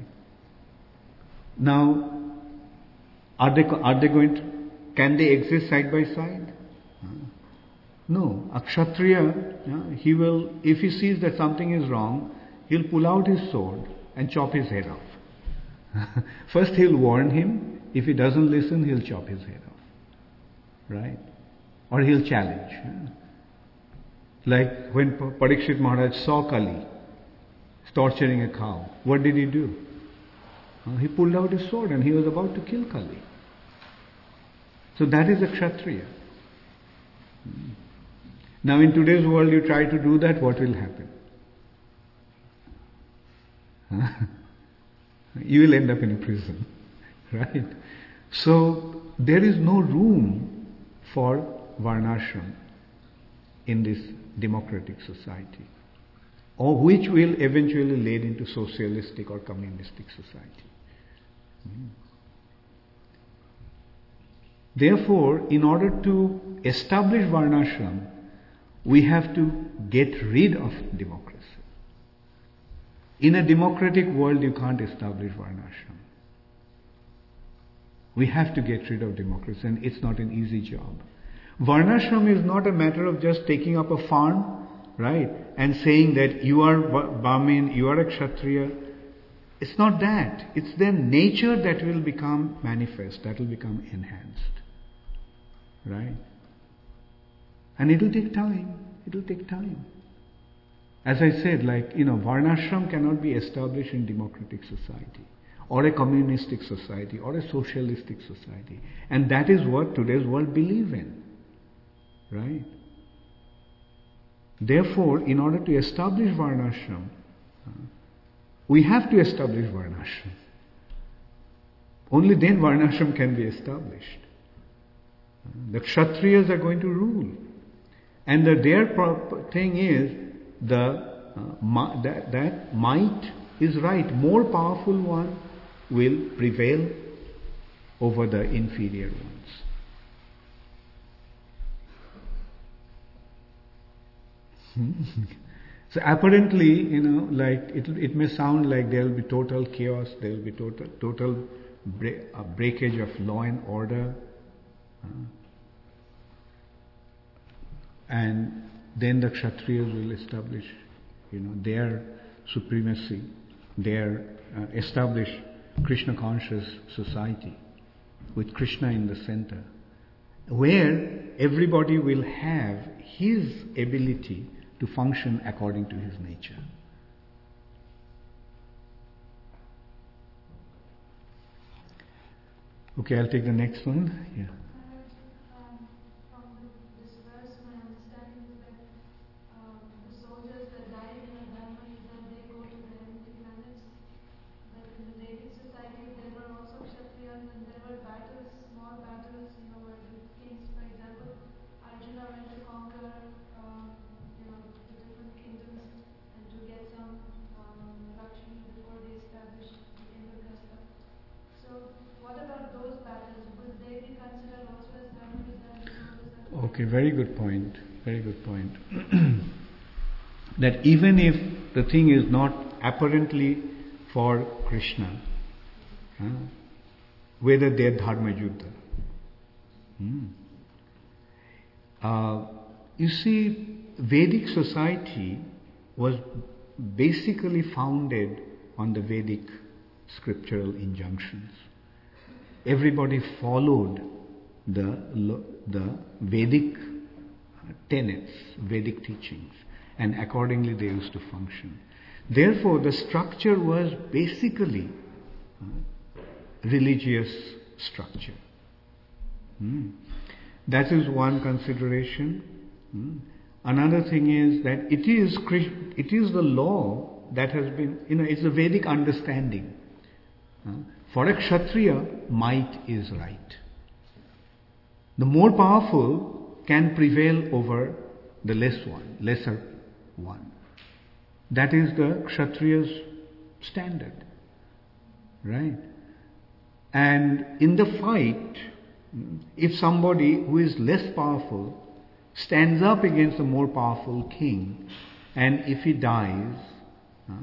Now, are they, are they going to, can they exist side by side? No. A Kshatriya, he will, if he sees that something is wrong, he'll pull out his sword and chop his head off. First he'll warn him. If he doesn't listen, he'll chop his head off. Right? Or he'll challenge. Like when Parikshit Maharaj saw Kali torturing a cow, what did he do? He pulled out his sword and he was about to kill Kali. So that is a Kshatriya. Now in today's world you try to do that, what will happen? You will end up in a prison. Right? So there is no room for Varnashram in this democratic society, or which will eventually lead into socialistic or communistic society. Hmm. Therefore, in order to establish Varnashram, we have to get rid of democracy. In a democratic world, you can't establish Varnashram. We have to get rid of democracy, and it's not an easy job. Varnashram is not a matter of just taking up a farm, right, and saying that you are Brahmin, you are a Kshatriya. It's not that. It's their nature that will become manifest, that will become enhanced. Right? And it will take time. It will take time. As I said, like, you know, Varnashram cannot be established in democratic society, or a communistic society, or a socialistic society. And that is what today's world believe in. Right? Therefore, in order to establish Varnashram, we have to establish Varnashram. Only then Varnashram can be established. The Kshatriyas are going to rule. And the, their pro- thing is, the uh, ma- that, that might is right. More powerful one will prevail over the inferior ones. So apparently, you know, like it, it may sound like there will be total chaos, there will be total total break, uh, breakage of law and order, uh, and then the Kshatriyas will establish, you know, their supremacy, their uh, establish Krishna conscious society with Krishna in the center, where everybody will have his ability to function according to his nature. Okay, I'll take the next one. Yeah. Um, from this verse, my understanding is that um, the battles, would they be considered also as dharma as Okay, very good point. Very good point. That even if the thing is not apparently for Krishna, huh, whether they are dharma yuddha. Hmm. Uh, you see, Vedic society was basically founded on the Vedic scriptural injunctions. Everybody followed the, the Vedic tenets, Vedic teachings, and accordingly they used to function. Therefore, the structure was basically uh, religious structure. Hmm. That is one consideration. Hmm. Another thing is that it is it is the law that has been, you know, it's a Vedic understanding. Uh, for a Kshatriya, might is right. The more powerful can prevail over the less one, lesser one. That is the Kshatriya's standard. Right? And in the fight, if somebody who is less powerful stands up against a more powerful king, and if he dies, uh,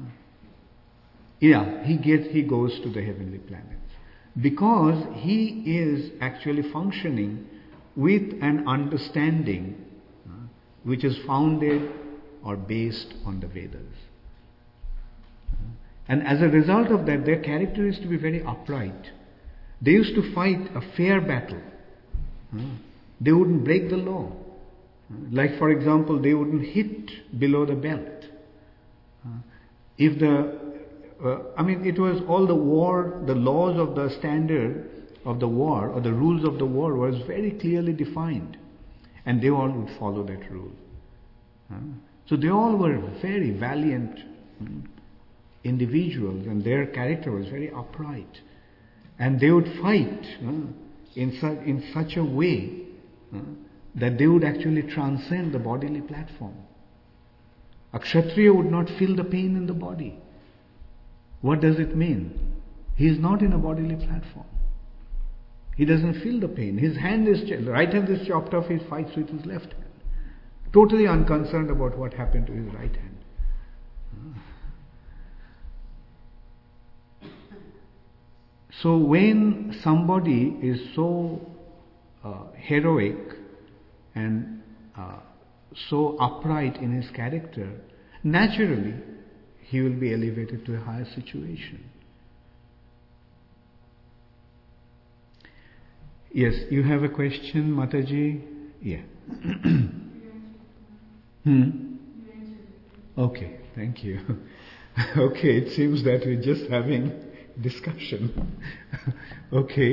yeah, he gets he goes to the heavenly planets. Because he is actually functioning with an understanding uh, which is founded or based on the Vedas. Uh, and as a result of that, their character is to be very upright. They used to fight a fair battle. Uh, they wouldn't break the law. Uh, like for example, they wouldn't hit below the belt. Uh, if the Uh, I mean, it was all the war, the laws of the standard of the war, or the rules of the war was very clearly defined. And they all would follow that rule. Uh, so they all were very valiant um, individuals, and their character was very upright. And they would fight uh, in, su- in such a way uh, that they would actually transcend the bodily platform. A Kshatriya would not feel the pain in the body. What does it mean? He is not in a bodily platform. He doesn't feel the pain. His hand is, the right hand is chopped off, he fights with his left hand. Totally unconcerned about what happened to his right hand. So when somebody is so uh, heroic and uh, so upright in his character, naturally, he will be elevated to a higher situation. Yes, you have a question, Mataji? Yeah. hmm? Okay, thank you. Okay, it seems that we're just having discussion. Okay.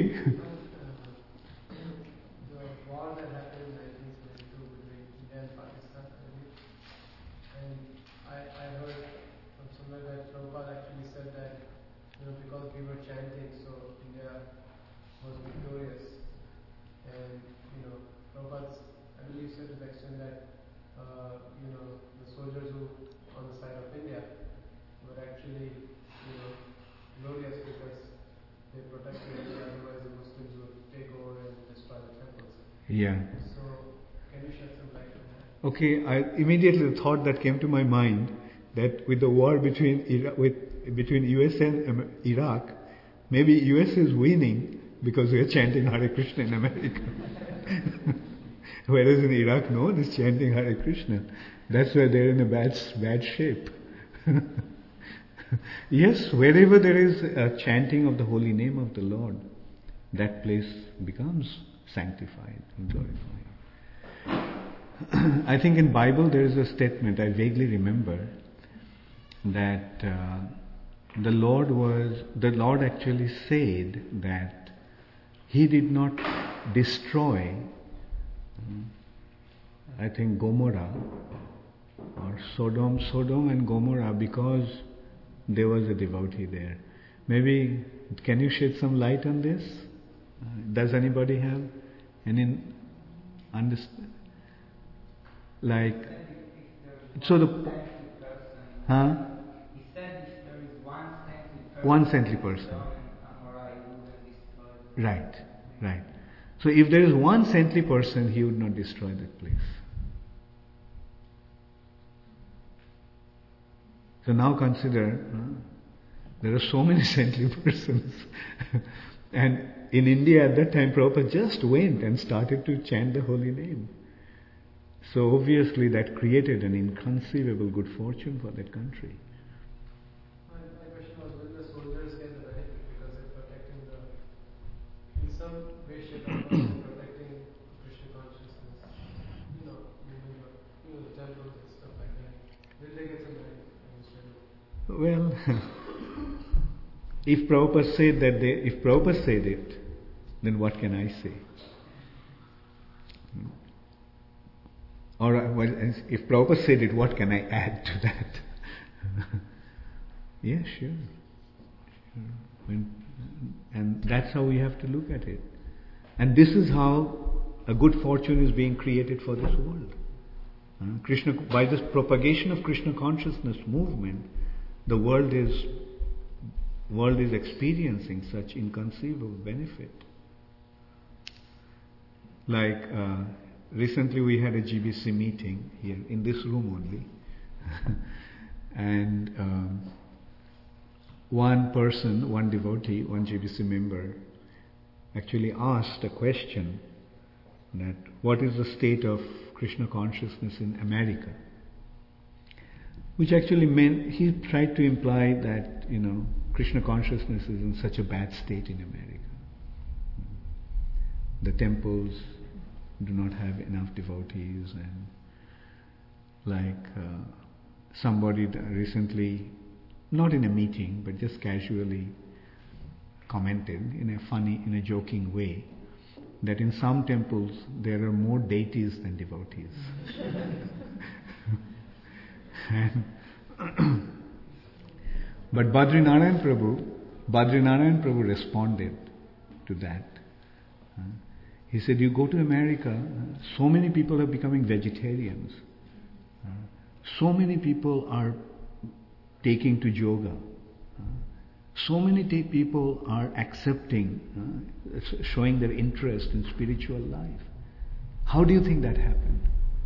The war that happened in nineteen seventy-two between India and Pakistan, and I, I heard from somewhere that Prabhupada actually said that, you know, because we were chanting, so India was victorious. And, you know, Prabhupada, I believe, said to the extent that, uh, you know, the soldiers who on the side of India were actually, you know, glorious because they protected India, otherwise the Muslims would take over and destroy the temples. Yeah. So, can you shed some light on that? Okay, I immediately the thought that came to my mind that with the war between Iraq, with between U S and um, Iraq, maybe U S is winning because we are chanting Hare Krishna in America. Whereas in Iraq, no one is chanting Hare Krishna. That's why they're in a bad bad shape. Yes, wherever there is a chanting of the holy name of the Lord, that place becomes sanctified and glorified. I think in Bible there is a statement, I vaguely remember, that uh, the Lord was, the Lord actually said that He did not destroy, um, I think Gomorrah or Sodom, Sodom and Gomorrah because there was a devotee there. Maybe, can you shed some light on this? Uh, does anybody have any understand? Like, so the, huh? He said if there is one saintly person, One saintly person. Sodom and Gomorrah, it wouldn't destroy. Right, right. So if there is one saintly person, he would not destroy that place. So now consider, uh, there are so many saintly persons. And in India at that time, Prabhupada just went and started to chant the holy name. So obviously that created an inconceivable good fortune for that country. My, my question was, will the soldiers get the benefit because they're protecting the, in some way, shape, or form, protecting Krishna consciousness, you know, moving up, you know, the temples and stuff like that. Will they get some benefit instead of? Well, if Prabhupada said that they, if Prabhupada said it, then what can I say? Or well, if Prabhupada said it, what can I add to that? Yeah, sure. sure. When, and that's how we have to look at it. And this is how a good fortune is being created for this world. Uh, Krishna, by this propagation of Krishna consciousness movement, the world is world is experiencing such inconceivable benefit. Like uh, recently we had a G B C meeting here in this room only, and um, one person, one devotee, one G B C member actually asked a question that what is the state of Krishna consciousness in America? Which actually meant, he tried to imply that, you know, Krishna consciousness is in such a bad state in America. The temples do not have enough devotees, and like uh, somebody recently, not in a meeting, but just casually commented in a funny, in a joking way, that in some temples there are more deities than devotees. And but Badrinarayan Prabhu, Badrinarayan Prabhu responded to that. Uh, he said, you go to America, uh, so many people are becoming vegetarians. Uh, so many people are taking to yoga. Uh, so many ta- people are accepting, uh, showing their interest in spiritual life. How do you think that happened?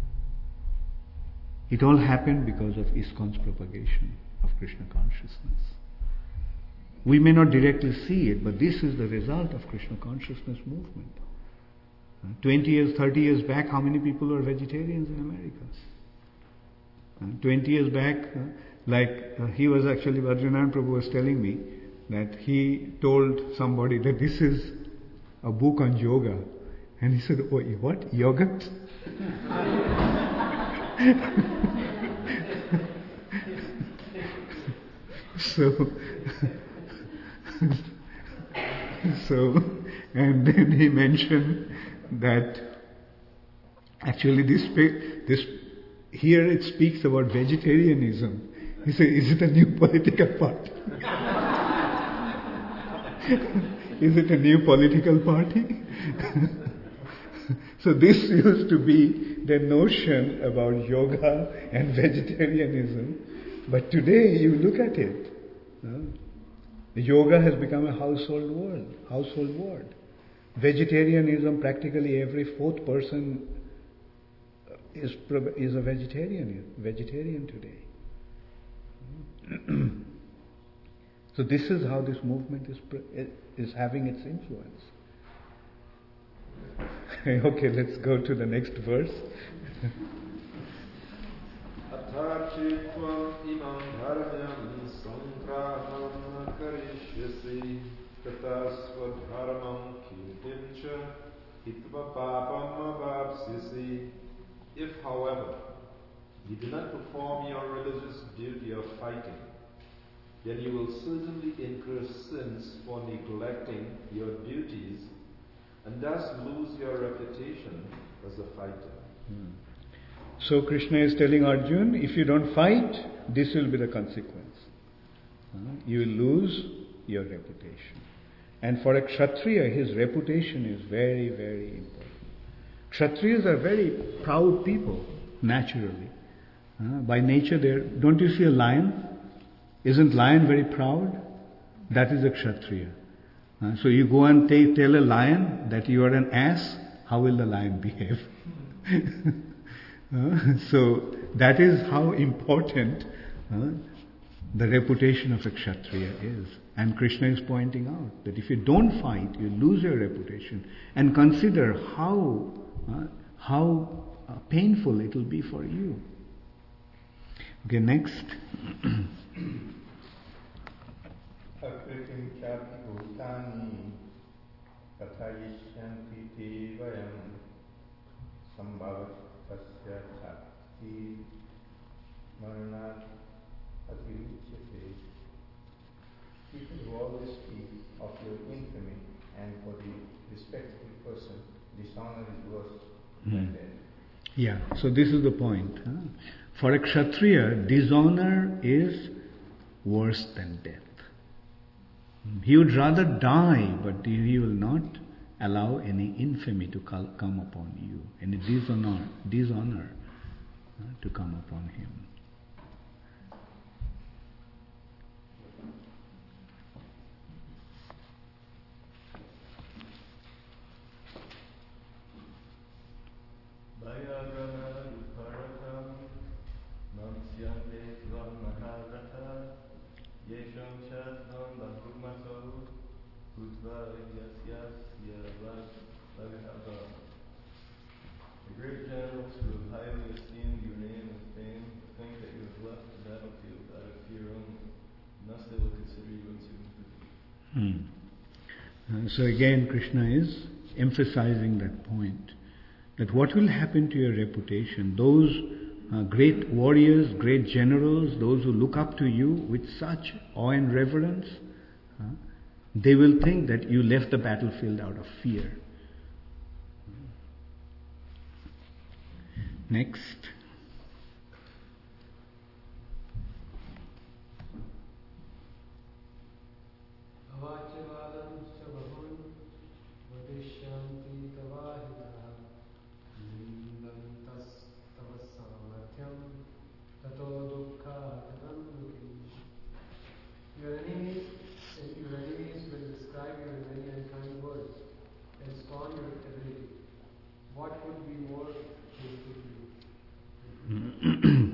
It all happened because of ISKCON's propagation of Krishna consciousness. We may not directly see it, but this is the result of Krishna consciousness movement. Uh, twenty years, thirty years back, how many people were vegetarians in America? Uh, twenty years back, uh, like uh, he was actually, Badrinarayan Prabhu was telling me that he told somebody that this is a book on yoga. And he said, oh, what? Yogurt? so, so, and then he mentioned that actually this, this here it speaks about vegetarianism. He said, is it a new political party? Is it a new political party? So this used to be the notion about yoga and vegetarianism. But today you look at it. No? Yoga has become a household word, household word. Vegetarianism, practically every fourth person is is a vegetarian, vegetarian today. So this is how this movement is is having its influence. Okay, let's go to the next verse. Athachitvam imam dharmyam sangraham karishyasi tatasvadharmam kirtimcha hitva papam avapsisi. If, however, you do not perform your religious duty of fighting, then you will certainly incur sins for neglecting your duties and thus lose your reputation as a fighter. Hmm. So Krishna is telling Arjuna, if you don't fight, this will be the consequence. Uh, you will lose your reputation. And for a Kshatriya, his reputation is very, very important. Kshatriyas are very proud people, naturally. Uh, by nature, they're, don't you see a lion? Isn't lion very proud? That is a Kshatriya. Uh, so you go and t- tell a lion that you are an ass, how will the lion behave? uh, so that is how important uh, the reputation of a Kshatriya is. And Krishna is pointing out that if you don't fight, you lose your reputation. And consider how, uh, how uh, painful it will be for you. Okay, next. Akritim chapi bhutani kathayishyanti te vayam sambhavatasya chakti maranat atiruchyate. People who always speak of your infamy, and for the respectful person, dishonor is worse than death. Yeah, so this is the point. Huh? For a Kshatriya, dishonor is worse than death. He would rather die, but he will not allow any infamy to come upon you, any dishonor, dishonor uh, to come upon him. The great generals who have highly esteemed your name and fame think that you have left the battlefield out of fear only, and thus they will consider you insignificant. Hmm. Uh, so again, Krishna is emphasizing that point, that what will happen to your reputation, those uh, great warriors, great generals, those who look up to you with such awe and reverence, uh, they will think that you left the battlefield out of fear. Next. Your enemies, your enemies will describe you in many unkind words and scorn your ability. What would be more painful to you?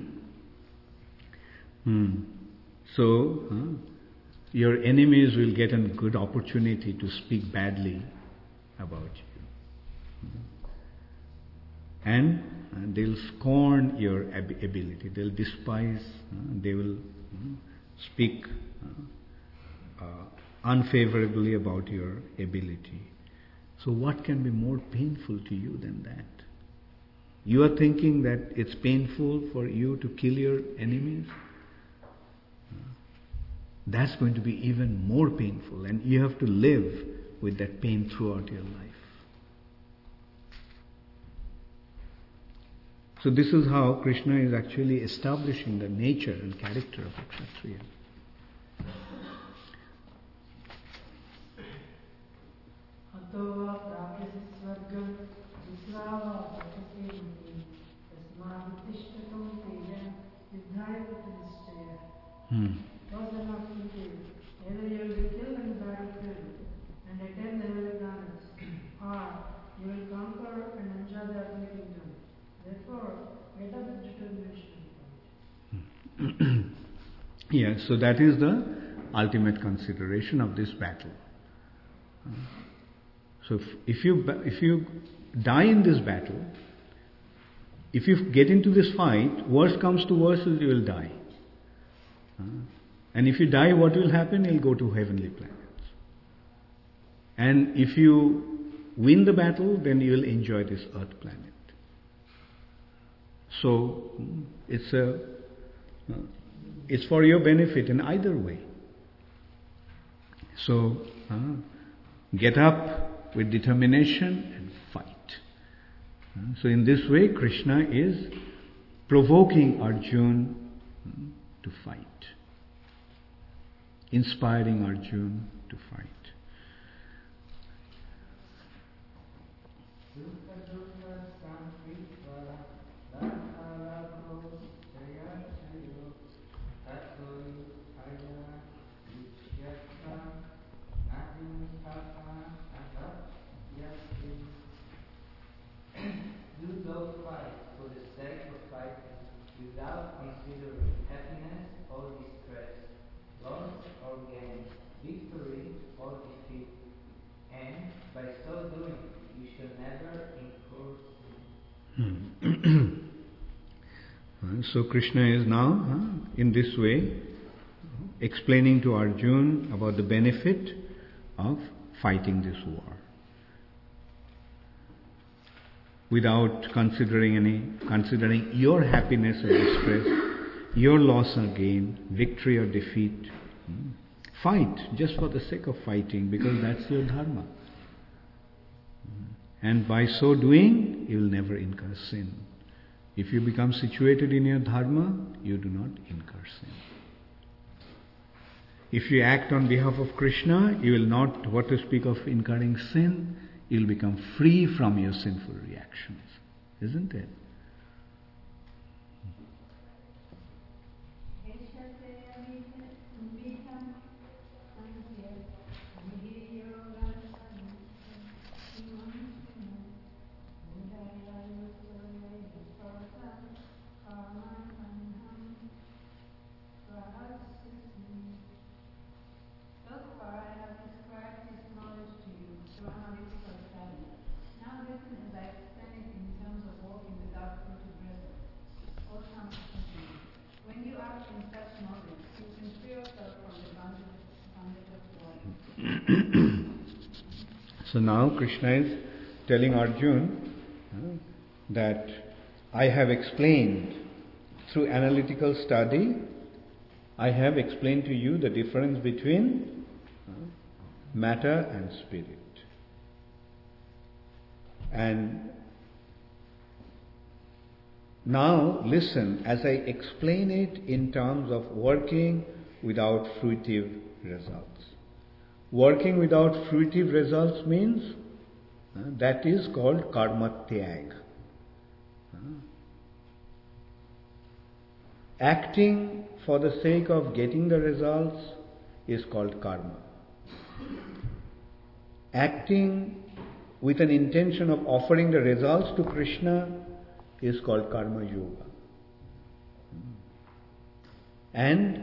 hmm. So, huh, your enemies will get a good opportunity to speak badly about you. And uh, they'll scorn your ab- ability. They'll despise, uh, they will uh, speak uh, uh, unfavorably about your ability. So what can be more painful to you than that? You are thinking that it's painful for you to kill your enemies? That's going to be even more painful, and you have to live with that pain throughout your life. So this is how Krishna is actually establishing the nature and character of a Kshatriya. Hmm. Either you will be killed in the battlefield and attain the heavenly planets, or you will conquer and enjoy the earthly kingdom. Therefore, get up with determination. Yeah, so that is the ultimate consideration of this battle. So if, if you if you die in this battle, if you get into this fight, worst comes to worst, is you will die. And if you die, what will happen? You'll go to heavenly planets. And if you win the battle, then you will enjoy this earth planet. So it's a it's for your benefit in either way. So uh, get up with determination and fight. Uh, so in this way, Krishna is provoking Arjuna uh, to fight. Inspiring Arjuna to fight. Yes, do those fight for the sake of fighting without considering happiness or distress, loss or gain, victory or defeat, and by so doing you shall never incur sin. So Krishna is now, uh, in this way, explaining to Arjuna about the benefit of fighting this war. Without considering any, considering your happiness or distress, your loss or gain, victory or defeat. Hmm. Fight just for the sake of fighting, because that's your dharma. Hmm. And by so doing, you will never incur sin. If you become situated in your dharma, you do not incur sin. If you act on behalf of Krishna, you will not, what to speak of incurring sin, you will become free from your sinful reactions. Isn't it? So now Krishna is telling Arjuna uh, that I have explained through analytical study, I have explained to you the difference between uh, matter and spirit. And now listen as I explain it in terms of working without fruitive results. Working without fruitive results means uh, that is called karma tyag. Uh, acting for the sake of getting the results is called karma. Acting with an intention of offering the results to Krishna is called karma yoga. And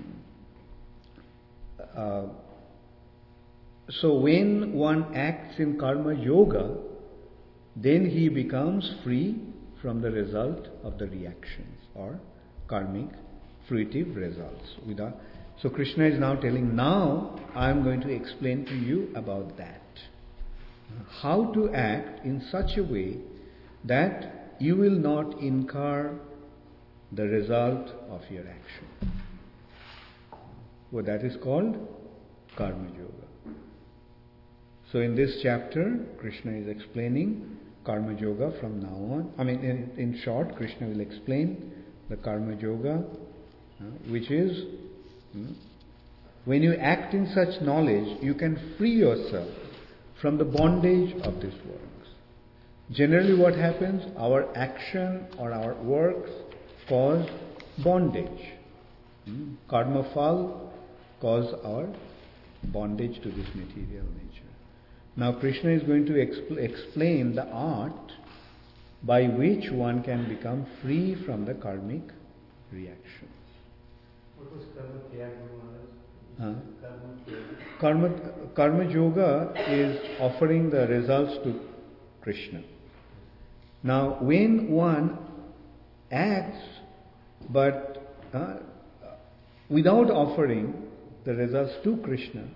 uh, so when one acts in karma yoga, then he becomes free from the result of the reactions or karmic fruitive results. Without, so Krishna is now telling, now I am going to explain to you about that. How to act in such a way that you will not incur the result of your action. Well, that is called karma yoga. So in this chapter, Krishna is explaining karma yoga from now on. I mean, in, in short, Krishna will explain the karma yoga, uh, which is hmm, when you act in such knowledge, you can free yourself from the bondage of these works. Generally what happens, our action or our works cause bondage. Hmm? Karma phal cause our bondage to this material nature. Now Krishna is going to expl- explain the art by which one can become free from the karmic reactions. What was karma tyag, Huh? Karma tyag. Karma, karma yoga is offering the results to Krishna. Now when one acts but uh, without offering the results to Krishna,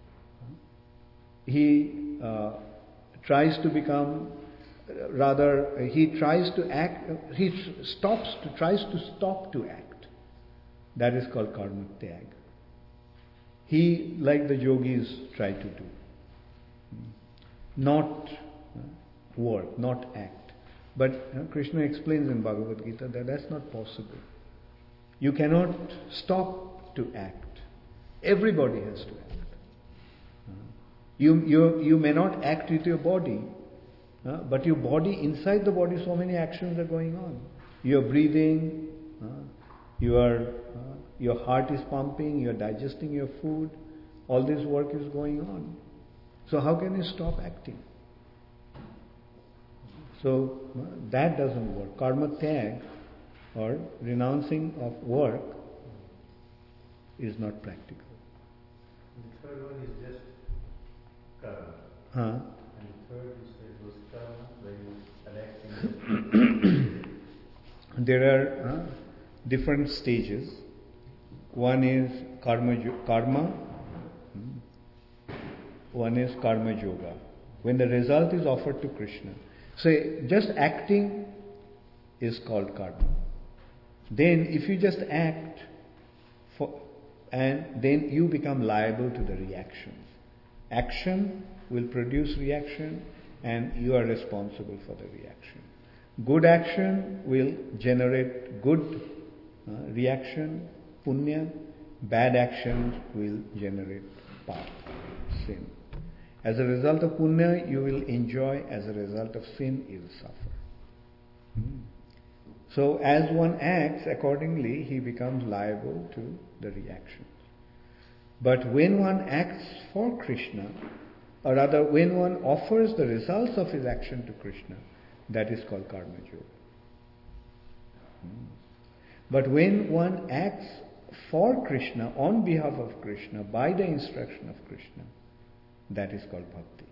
he uh, tries to become, rather he tries to act, he stops to, tries to stop to act. That is called karma tyag. He, like the yogis, try to do. Not work, not act. But you know, Krishna explains in Bhagavad Gita that that's not possible. You cannot stop to act. Everybody has to act. You, you, you may not act with your body, uh, but your body, inside the body, so many actions are going on. You are breathing, uh, you are, uh, your heart is pumping, you are digesting your food, all this work is going on. So how can you stop acting? So uh, that doesn't work. Karma tag or renouncing of work is not practical. The third one is just karma. Huh? And the third you said was karma, where you are acting. There are uh, different stages. One is karma, karma. One is karma yoga. When the result is offered to Krishna. So just acting is called karma. Then if you just act for, and then you become liable to the reactions. Action will produce reaction and you are responsible for the reaction. Good action will generate good uh, reaction, punya. Bad actions will generate path, sin. As a result of punya, you will enjoy. As a result of sin, you will suffer. Hmm. So as one acts, accordingly, he becomes liable to the reactions. But when one acts for Krishna, or rather when one offers the results of his action to Krishna, that is called karma yoga. Hmm. But when one acts for Krishna, on behalf of Krishna, by the instruction of Krishna, that is called bhakti.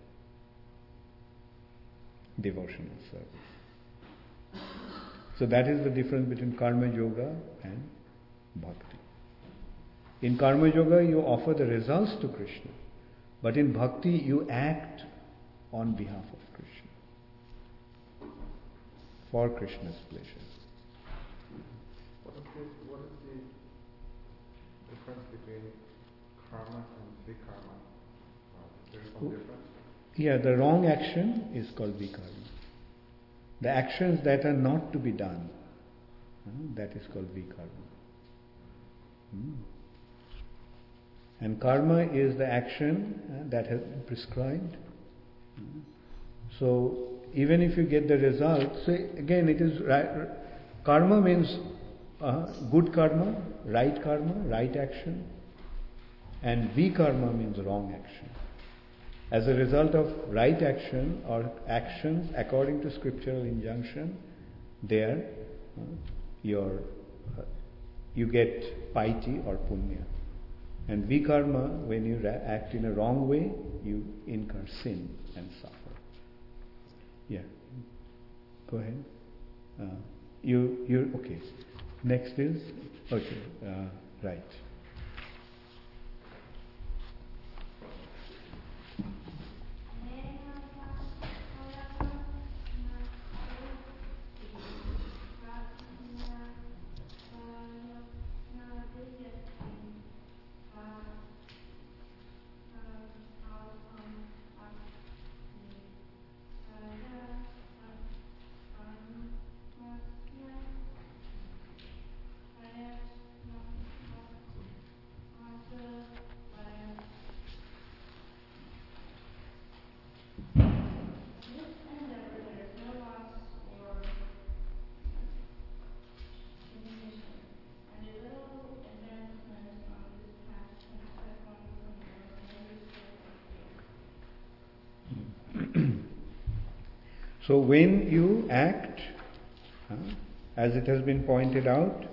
Devotional service. So that is the difference between karma yoga and bhakti. In karma yoga, you offer the results to Krishna. But in bhakti, you act on behalf of Krishna. For Krishna's pleasure. What is the, what is the difference between karma and vikarma? Uh, is there some difference? Yeah, the wrong action is called vikarma. The actions that are not to be done, uh, that is called vikarma. Hmm. And karma is the action uh, that has been prescribed. Hmm. So even if you get the result, so again it is right, karma means uh, good karma, right karma, right action, and vikarma means wrong action. As a result of right action or actions according to scriptural injunction, there uh, your uh, you get piety or punya. And vikarma, when you ra- act in a wrong way, you incur sin and suffer. Yeah. Go ahead. Uh, you you okay. Next is okay. Uh, right. So when you act, uh, as it has been pointed out,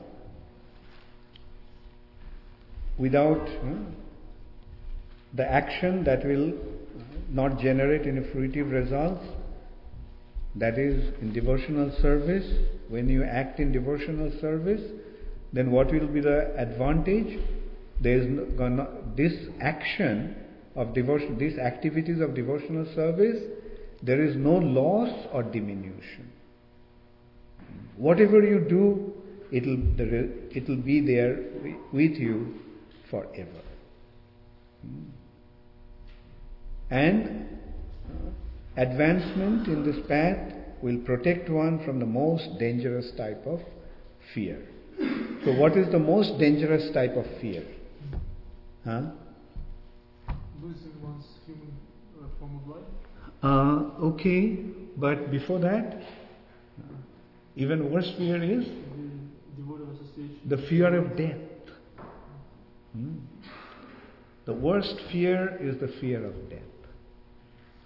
without uh, the action that will not generate any fruitive results, that is in devotional service, when you act in devotional service, then what will be the advantage? There is no, gonna, this action of devotion, these activities of devotional service, there is no loss or diminution. Whatever you do, it'll it'll be there with you forever. And advancement in this path will protect one from the most dangerous type of fear. So what is the most dangerous type of fear? Huh? Losing one's human uh, form of life. Uh, okay, but before that, uh, even worse fear is the, the, word of association. the fear of death. Hmm. The worst fear is the fear of death.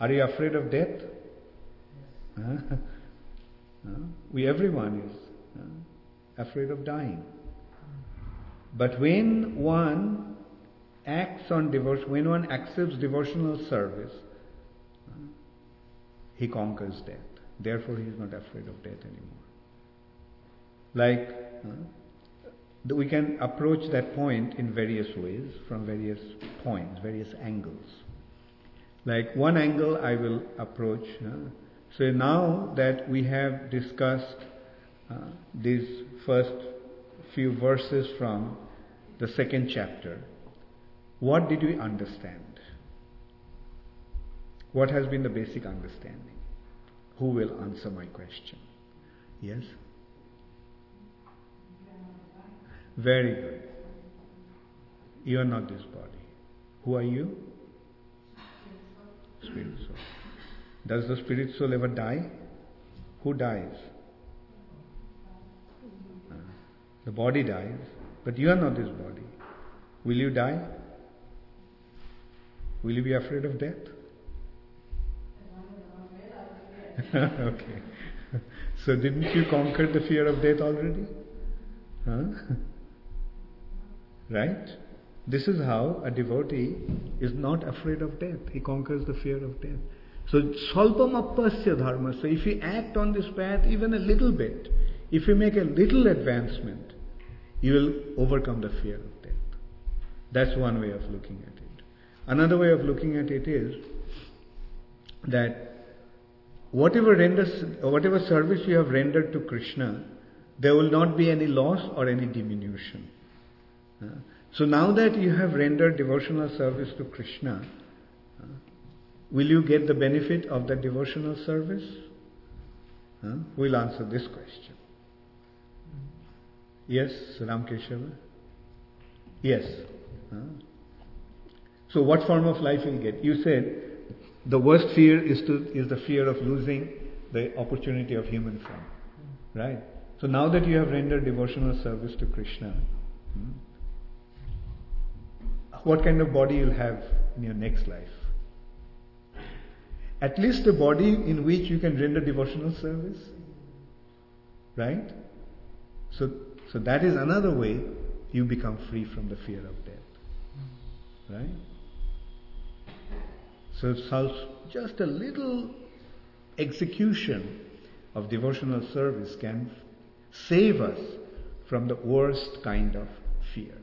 Are you afraid of death? Huh? Huh? We, everyone is huh? afraid of dying. But when one acts on devotion, when one accepts devotional service, huh? he conquers death. Therefore, he is not afraid of death anymore. Like, huh? we can approach that point in various ways, from various points, various angles. Like one angle I will approach. Uh, so now that we have discussed uh, these first few verses from the second chapter, what did we understand? What has been the basic understanding? Who will answer my question? Yes? Very good. You are not this body. Who are you? Spirit soul. Does the spirit soul ever die? Who dies? Uh, the body dies, but you are not this body. Will you die? Will you be afraid of death? Okay. So didn't you conquer the fear of death already? Huh? Right? This is how a devotee is not afraid of death. He conquers the fear of death. So, salpam appasya dharma. So, if you act on this path even a little bit, if you make a little advancement, you will overcome the fear of death. That's one way of looking at it. Another way of looking at it is that whatever renders, whatever service you have rendered to Krishna, there will not be any loss or any diminution. Uh, So now that you have rendered devotional service to Krishna, uh, will you get the benefit of that devotional service? Uh, we'll answer this question. Yes, Ram Keshava? Yes. Uh, so what form of life you'll get? You said the worst fear is to is the fear of losing the opportunity of human form. Right? So now that you have rendered devotional service to Krishna, hmm, what kind of body you'll have in your next life? At least a body in which you can render devotional service. Right? So, so that is another way you become free from the fear of death. Right? So just a little execution of devotional service can save us from the worst kind of fear.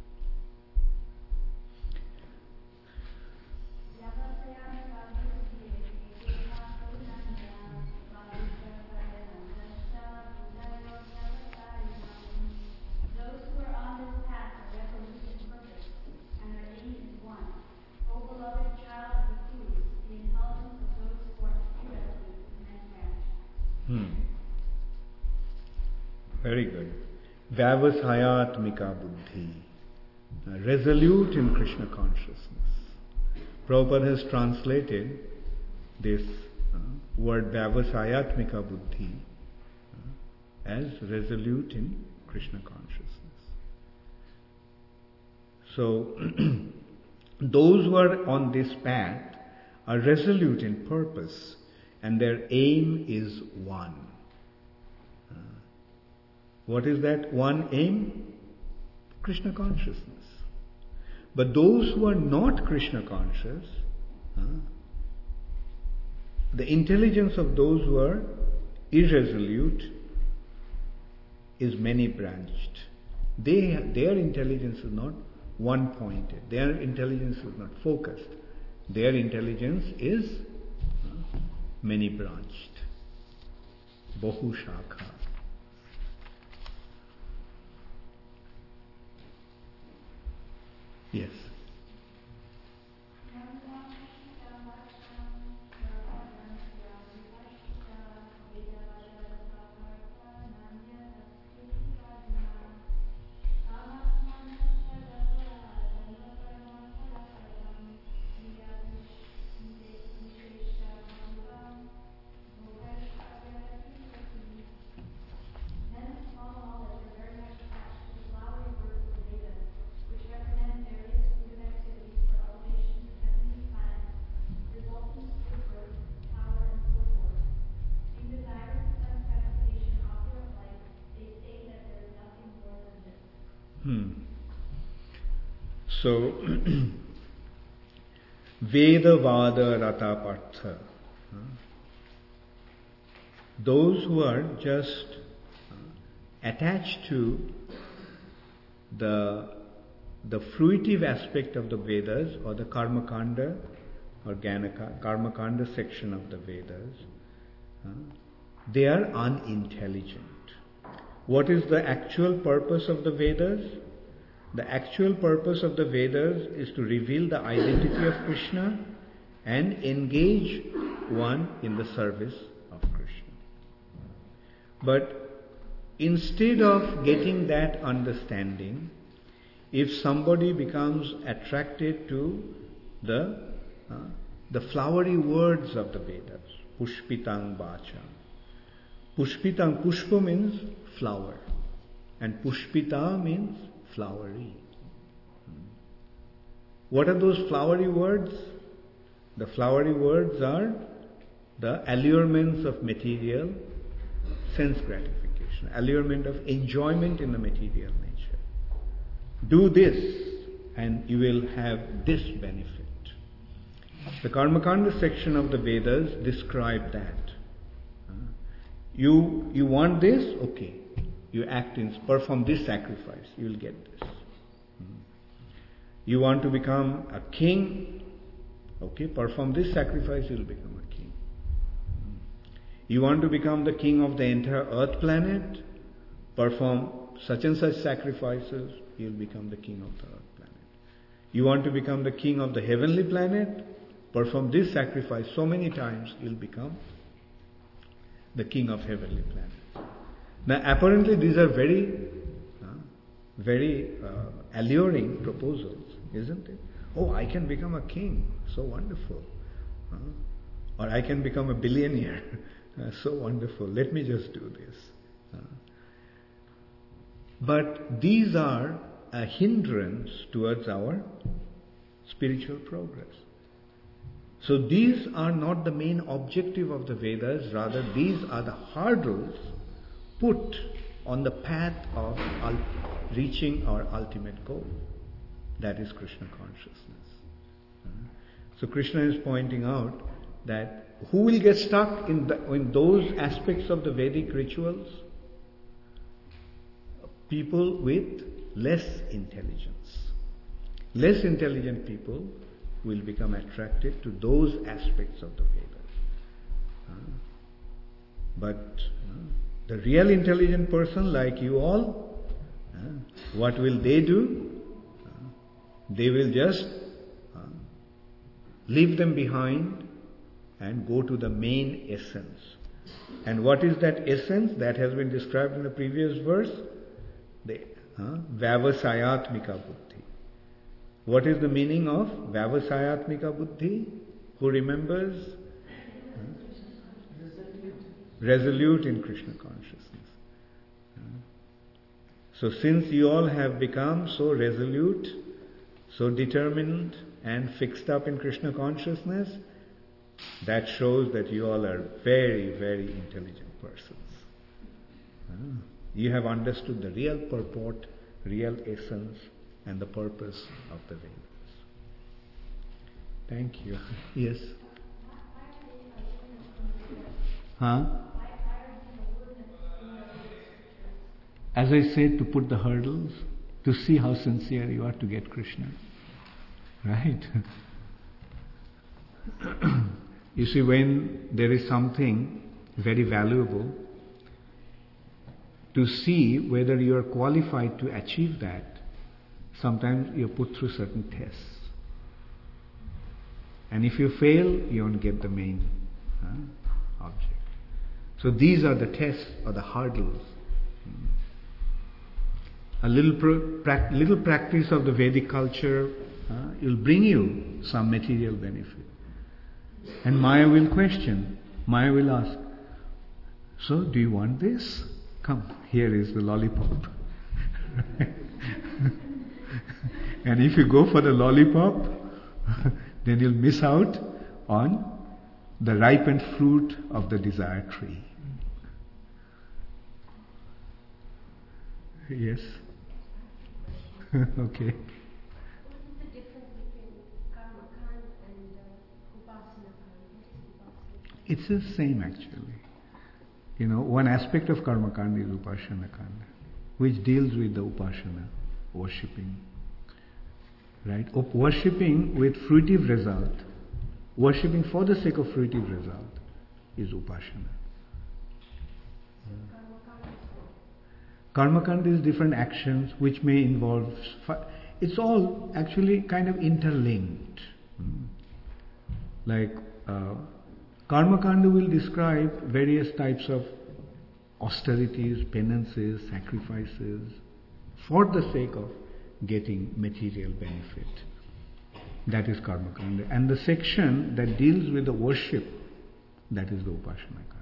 Hmm. Very good. Vyavasayatmika buddhi. Uh, resolute in Krishna consciousness. Prabhupada has translated this uh, word Vyavasayatmika buddhi uh, as resolute in Krishna consciousness. So, those who are on this path are resolute in purpose, and their aim is one. Uh, what is that one aim? Krishna consciousness. But those who are not Krishna conscious, uh, the intelligence of those who are irresolute is many branched. They, their intelligence is not one pointed. Their intelligence is not focused. Their intelligence is many branched. Bahu Shakha. Yes. Hmm. So, Veda Vada Ratapartha. Those who are just attached to the the fruitive aspect of the Vedas, or the Karma Kanda or Gyanaka, Karma Kanda section of the Vedas, uh, they are unintelligent. What is the actual purpose of the Vedas? The actual purpose of the Vedas is to reveal the identity of Krishna and engage one in the service of Krishna. But instead of getting that understanding, if somebody becomes attracted to the uh, the flowery words of the Vedas, Pushpitang Bacha. Pushpitang, Pushpa means flower, and Pushpita means flowery. What are those flowery words? The flowery words are the allurements of material sense gratification, allurement of enjoyment in the material nature. Do this and you will have this benefit. The Karmakanda section of the Vedas describe that. You, you want this? Okay. You act in, perform this sacrifice, you will get this. You want to become a king? Okay, perform this sacrifice, you will become a king. You want to become the king of the entire earth planet? Perform such and such sacrifices, you will become the king of the earth planet. You want to become the king of the heavenly planet? Perform this sacrifice so many times, you will become the king of heavenly planet. Now apparently these are very, uh, very uh, alluring proposals, isn't it? Oh, I can become a king, so wonderful. Uh, or I can become a billionaire, uh, so wonderful. Let me just do this. Uh, but these are a hindrance towards our spiritual progress. So these are not the main objective of the Vedas, rather these are the hurdles put on the path of ul- reaching our ultimate goal. That is Krishna consciousness. So Krishna is pointing out that who will get stuck in, the, in those aspects of the Vedic rituals? People with less intelligence. Less intelligent people will become attracted to those aspects of the Vedas. Uh, but uh, the real intelligent person like you all, uh, what will they do? Uh, they will just uh, leave them behind and go to the main essence. And what is that essence that has been described in the previous verse? The uh, Vyavasayatmika Buddhi. What is the meaning of Vyavasayatmika Buddhi? Who remembers? Huh? Resolute in Krishna consciousness. Huh? So since you all have become so resolute, so determined and fixed up in Krishna consciousness, that shows that you all are very, very intelligent persons. Huh? You have understood the real purport, real essence, and the purpose of the Vedas. Thank you. Yes? Huh? As I said, to put the hurdles, to see how sincere you are to get Krishna. Right? You see, when there is something very valuable, to see whether you are qualified to achieve that, sometimes you're put through certain tests. And if you fail, you don't get the main uh, object. So these are the tests or the hurdles. A little, pro- pra- little practice of the Vedic culture uh, will bring you some material benefit. And Maya will question. Maya will ask, so do you want this? Come, here is the lollipop. And if you go for the lollipop, then you'll miss out on the ripened fruit of the desired tree. Okay. What is the difference between karma kand and uh, upasana kand? What is upasana kand? It's the same actually. You know, one aspect of karma kanda is upasana kanda, which deals with the upasana, worshipping. Right? Op- worshipping with fruitive result, worshipping for the sake of fruitive result is upasana. Karma kanda is different actions which may involve, it's all actually kind of interlinked. Like uh, karma kanda will describe various types of austerities, penances, sacrifices for the sake of getting material benefit. That is karma kanda. And the section that deals with the worship, that is the upasana kanda.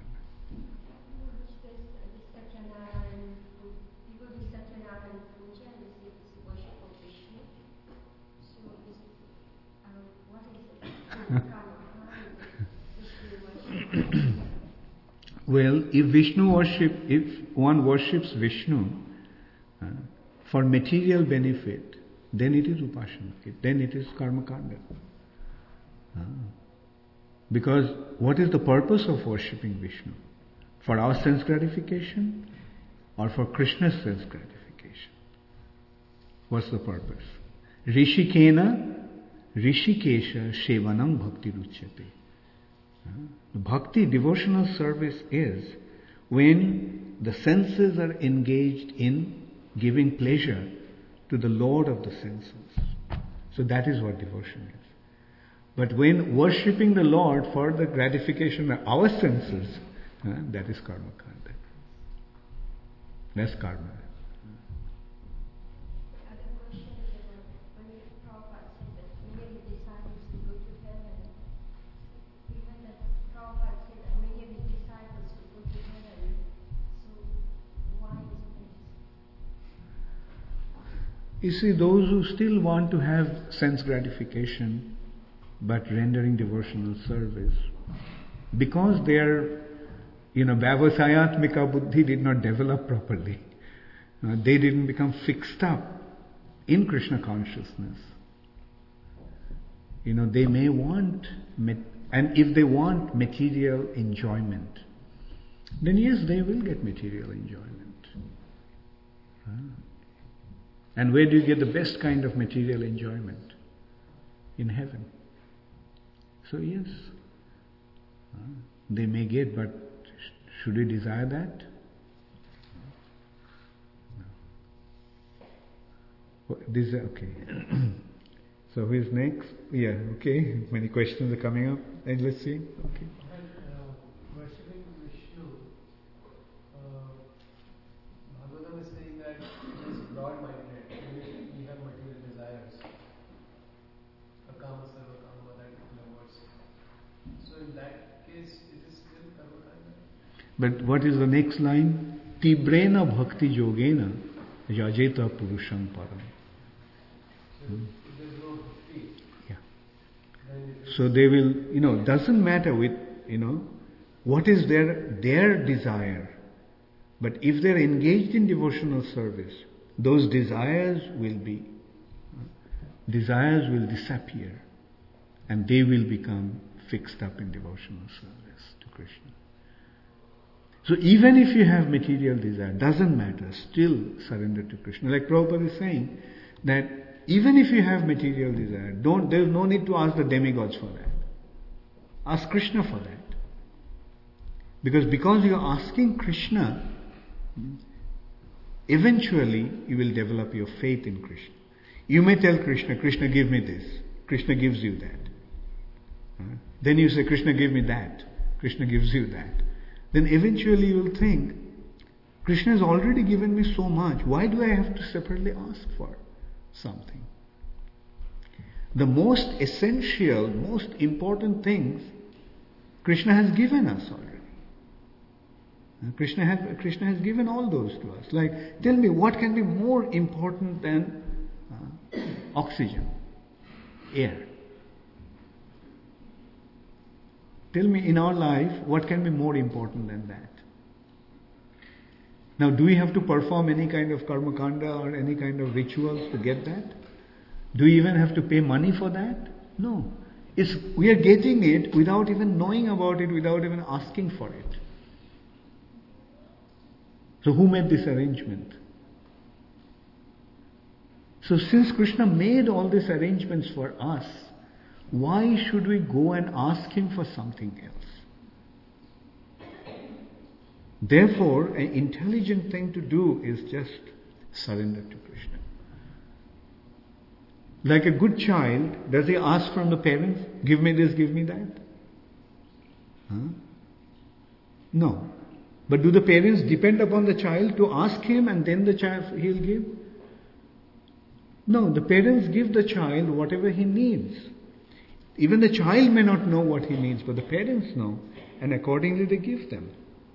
Well, if Vishnu worship, if one worships Vishnu uh, for material benefit, then it is upasana. Then it is karma kanda. Uh, because what is the purpose of worshipping Vishnu? For our sense gratification or for Krishna's sense gratification? What's the purpose? Rishikena Rishikesha Shevanam Bhakti Ruchyate. Bhakti, devotional service, is when the senses are engaged in giving pleasure to the Lord of the senses. So that is what devotion is. But when worshipping the Lord for the gratification of our senses, uh, that is karma kanda. That's karma. You see, those who still want to have sense gratification but rendering devotional service, because their, you know, Vyavasayatmika buddhi did not develop properly, uh, they didn't become fixed up in Krishna consciousness. You know, they may want, and if they want material enjoyment, then yes, they will get material enjoyment. Uh, And where do you get the best kind of material enjoyment? In heaven. So yes, uh, they may get, but sh- should we desire that? No. Well, this is okay. So who is next? Yeah, okay. Many questions are coming up. And let's see. Okay. Worshipping Vishnu, uh, Bhagavatam is saying that it is broad-minded. We have material desires. Akama sarva kama, that particular verse. So in that case, it is still karma kanda. But what is the next line? Tibrena bhakti yogena yajeta purusham param. So hmm. if there is no bhakti, yeah. then it is so they will, you know, doesn't matter with, you know, what is their their desire. But if they are engaged in devotional service, those desires will be, uh, desires will disappear and they will become fixed up in devotional service to Krishna. So even if you have material desire, doesn't matter, still surrender to Krishna. Like Prabhupada is saying that even if you have material desire, don't, there's no need to ask the demigods for that. Ask Krishna for that. Because because you are asking Krishna, eventually you will develop your faith in Krishna. You may tell Krishna, Krishna give me this. Krishna gives you that. Uh, then you say, Krishna give me that. Krishna gives you that. Then eventually you will think, Krishna has already given me so much. Why do I have to separately ask for something? The most essential, most important things, Krishna has given us already. Krishna has, Krishna has given all those to us. Like, tell me, what can be more important than uh, oxygen, air? Tell me, in our life, what can be more important than that? Now, do we have to perform any kind of karma kanda or any kind of rituals to get that? Do we even have to pay money for that? No. It's, we are getting it without even knowing about it, without even asking for it. So who made this arrangement? So since Krishna made all these arrangements for us, why should we go and ask him for something else? Therefore, an intelligent thing to do is just surrender to Krishna. Like a good child, does he ask from the parents, give me this, give me that? Huh? No. But do the parents depend upon the child to ask him and then the child he'll give? No, the parents give the child whatever he needs. Even the child may not know what he needs, but the parents know, and accordingly they give them.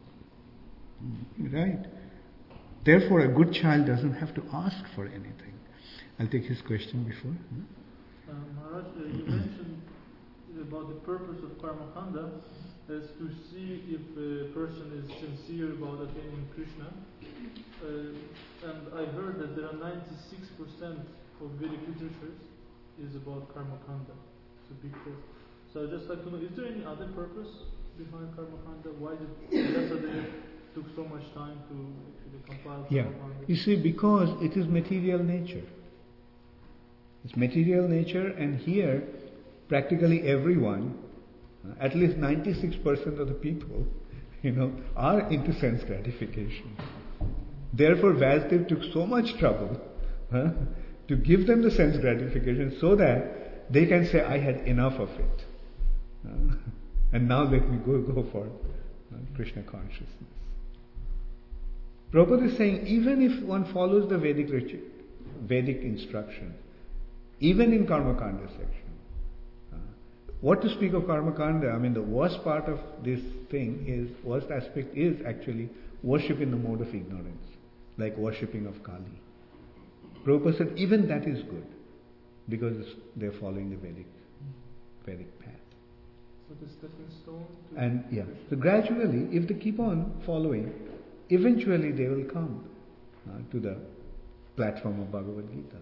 Right? Therefore, a good child doesn't have to ask for anything. I'll take his question before. Uh, Maharaj, uh, you mentioned about the purpose of karma kanda as to see if a person is sincere about attaining Krishna. Uh, and I heard that there are ninety-six percent of Vedic literatures is about karma kanda. It's a big purpose. So I'd just like to know, is there any other purpose behind karma kanda? Why did Vyasadeva took so much time to actually compile Yeah. karma kanda? You see, because it is material nature. It's material nature, and here practically everyone, uh, at least ninety-six percent of the people, you know, are into sense gratification. Therefore, Vyasadeva took so much trouble huh, to give them the sense gratification so that they can say, I had enough of it. Uh, and now let me go, go for uh, Krishna consciousness. Prabhupada is saying, even if one follows the Vedic, Vedic instruction, even in Karma Kanda section, uh, what to speak of Karma Kanda? I mean, the worst part of this thing is, worst aspect is actually worship in the mode of ignorance, like worshipping of Kali. Prabhupada said, even that is good, because they're following the Vedic, Vedic path. So the stepping stone to And yeah, Krishna. so gradually, if they keep on following, eventually they will come uh, to the platform of Bhagavad Gita.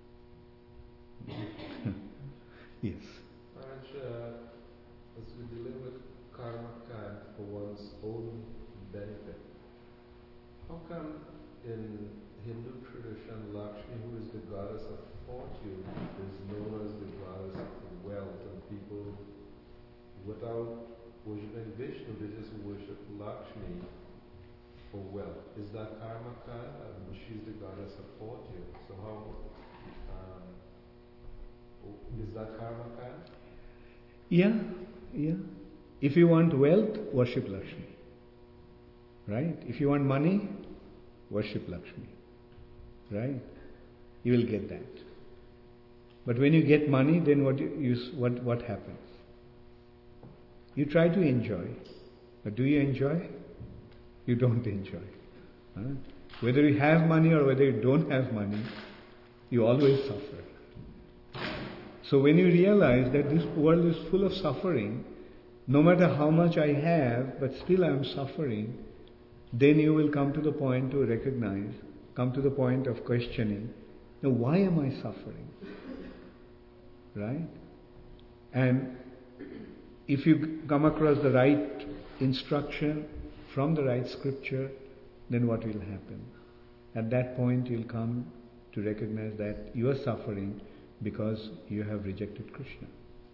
Yes. Maharaj, uh, as we dealing with karma kand for one's own benefit, how come in Hindu tradition Lakshmi, who is the goddess of fortune, is known as the goddess of wealth, and people without worshipping Vishnu, they just worship Lakshmi for wealth? Is that karma kand? Um, she's the goddess of fortune. So how um, is that karma kand? Yeah, yeah. If you want wealth, worship Lakshmi. Right? If you want money, worship Lakshmi. Right? You will get that. But when you get money, then what you, you what what happens? You try to enjoy, but do you enjoy? You don't enjoy. Huh? Whether you have money or whether you don't have money, you always suffer. So when you realize that this world is full of suffering, no matter how much I have, but still I am suffering, then you will come to the point to recognize, come to the point of questioning, now why am I suffering? Right? And if you come across the right instruction from the right scripture, then what will happen? At that point you'll come to recognize that you are suffering because you have rejected Krishna.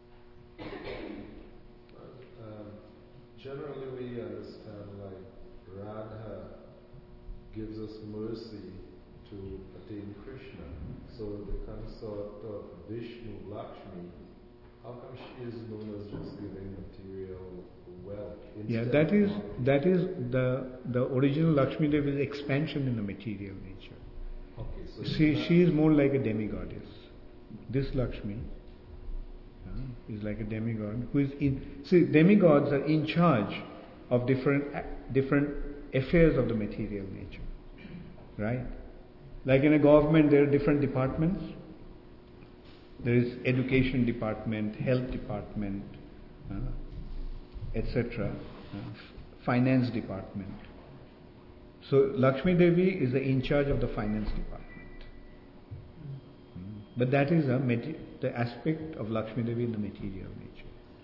Um, generally we understand like Radha gives us mercy to attain Krishna. So the consort of Vishnu, Lakshmi, how come she is known as just giving material wealth? Yeah, that is that is the the original Lakshmi Devi's expansion in the material nature. Okay, so She she is more like a demigoddess. This Lakshmi uh, is like a demigod who is in. See, demigods are in charge of different different affairs of the material nature, right? Like in a government, there are different departments. There is education department, health department, uh, et cetera, uh, finance department. So Lakshmi Devi is the in charge of the finance department. Mm. But that is a mate- the aspect of Lakshmi Devi in the material nature.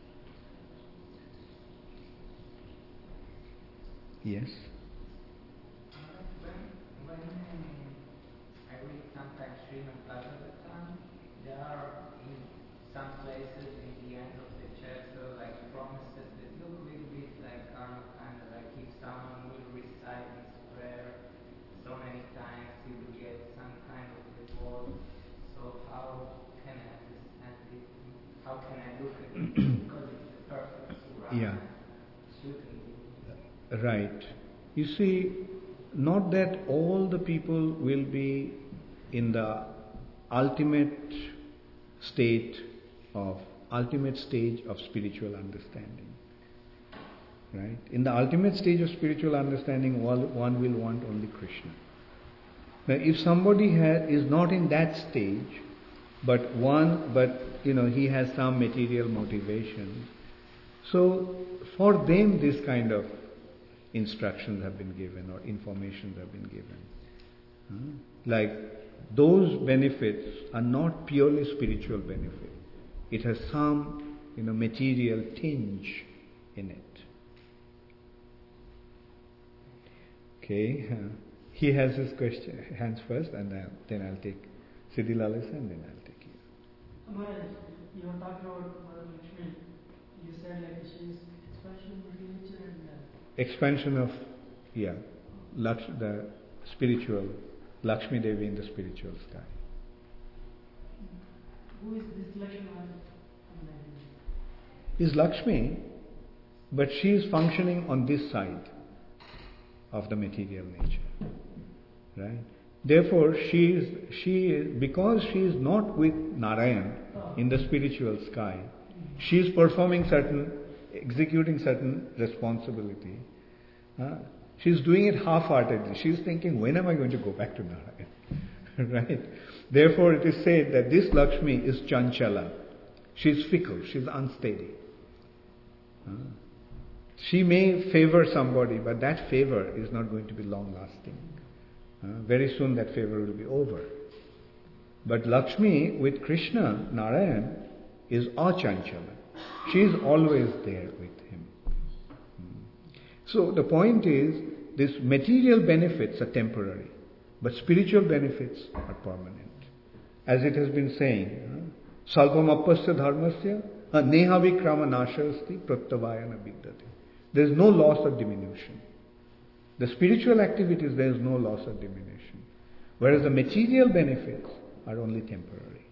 Yes? When, when uh, I read sometimes Srimad Bhagavatam, there are in some places in the end of the chapter like promises that look a little bit like karma, kind of like if someone will recite this prayer so many times, he will get some kind of reward. So how can I understand it? How can I look at it? Because it's the perfect surah. Yeah. Shouldn't it? Right. You see, not that all the people will be in the ultimate state of, ultimate stage of spiritual understanding. Right? In the ultimate stage of spiritual understanding, one, one will want only Krishna. Now, if somebody has, is not in that stage, but one, but you know, he has some material motivations, so for them this kind of instructions have been given or information have been given. Hmm? Like those benefits are not purely spiritual benefit. It has some, you know, material tinge in it. Okay, uh, he has his question hands first, and I'll, then I'll take Siddhi Lalisa, and then I'll take you. Maharaj, you were talking about Mother Lakshmi. You said like she is expression of nature and uh, Expansion of, yeah, Laksh, the spiritual, Lakshmi Devi in the spiritual sky. who is this Lakshmi? Is Lakshmi, but she is functioning on this side of the material nature. Right? Therefore, she is, she is, because she is not with Narayan in the spiritual sky, she is performing certain, executing certain responsibility. Uh, she is doing it half-heartedly. She is thinking, when am I going to go back to Narayan? Right? Therefore, it is said that this Lakshmi is chanchala. She is fickle. She is unsteady. Uh, she may favor somebody, but that favor is not going to be long-lasting. Uh, very soon that favor will be over. But Lakshmi with Krishna, Narayan, is achanchala. She is always there with him. Hmm. So the point is, these material benefits are temporary, but spiritual benefits are permanent. As it has been saying, Salpam appasya dharmasya neha vikrama nashasti pratyavayana vidyate. There is no loss or diminution. The spiritual activities, there is no loss or diminution. Whereas the material benefits are only temporary.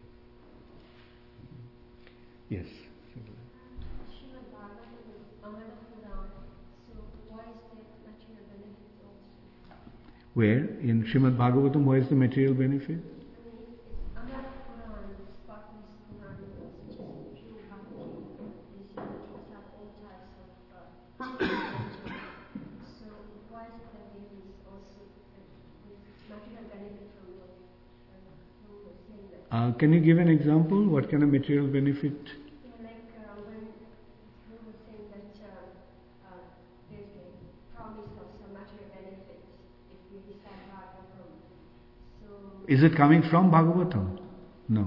Yes. Srimad Bhagavatam is Amara Puran, so why is there material benefits also? Where? In Srimad Bhagavatam, where is the material benefit? I mean, it's Amara Puran, it's Sparkles Puran, which is pure bhakti. These devotees have all types of uh, so why is it that there is also uh, this material benefit from the uh, from the saying that? Uh, can you give an example? What kind of material benefit? Yeah, like uh, when he was saying that uh, uh, there's a promise of some material benefits if we recite Bhagavatam. So Is it coming from Bhagavatam? No.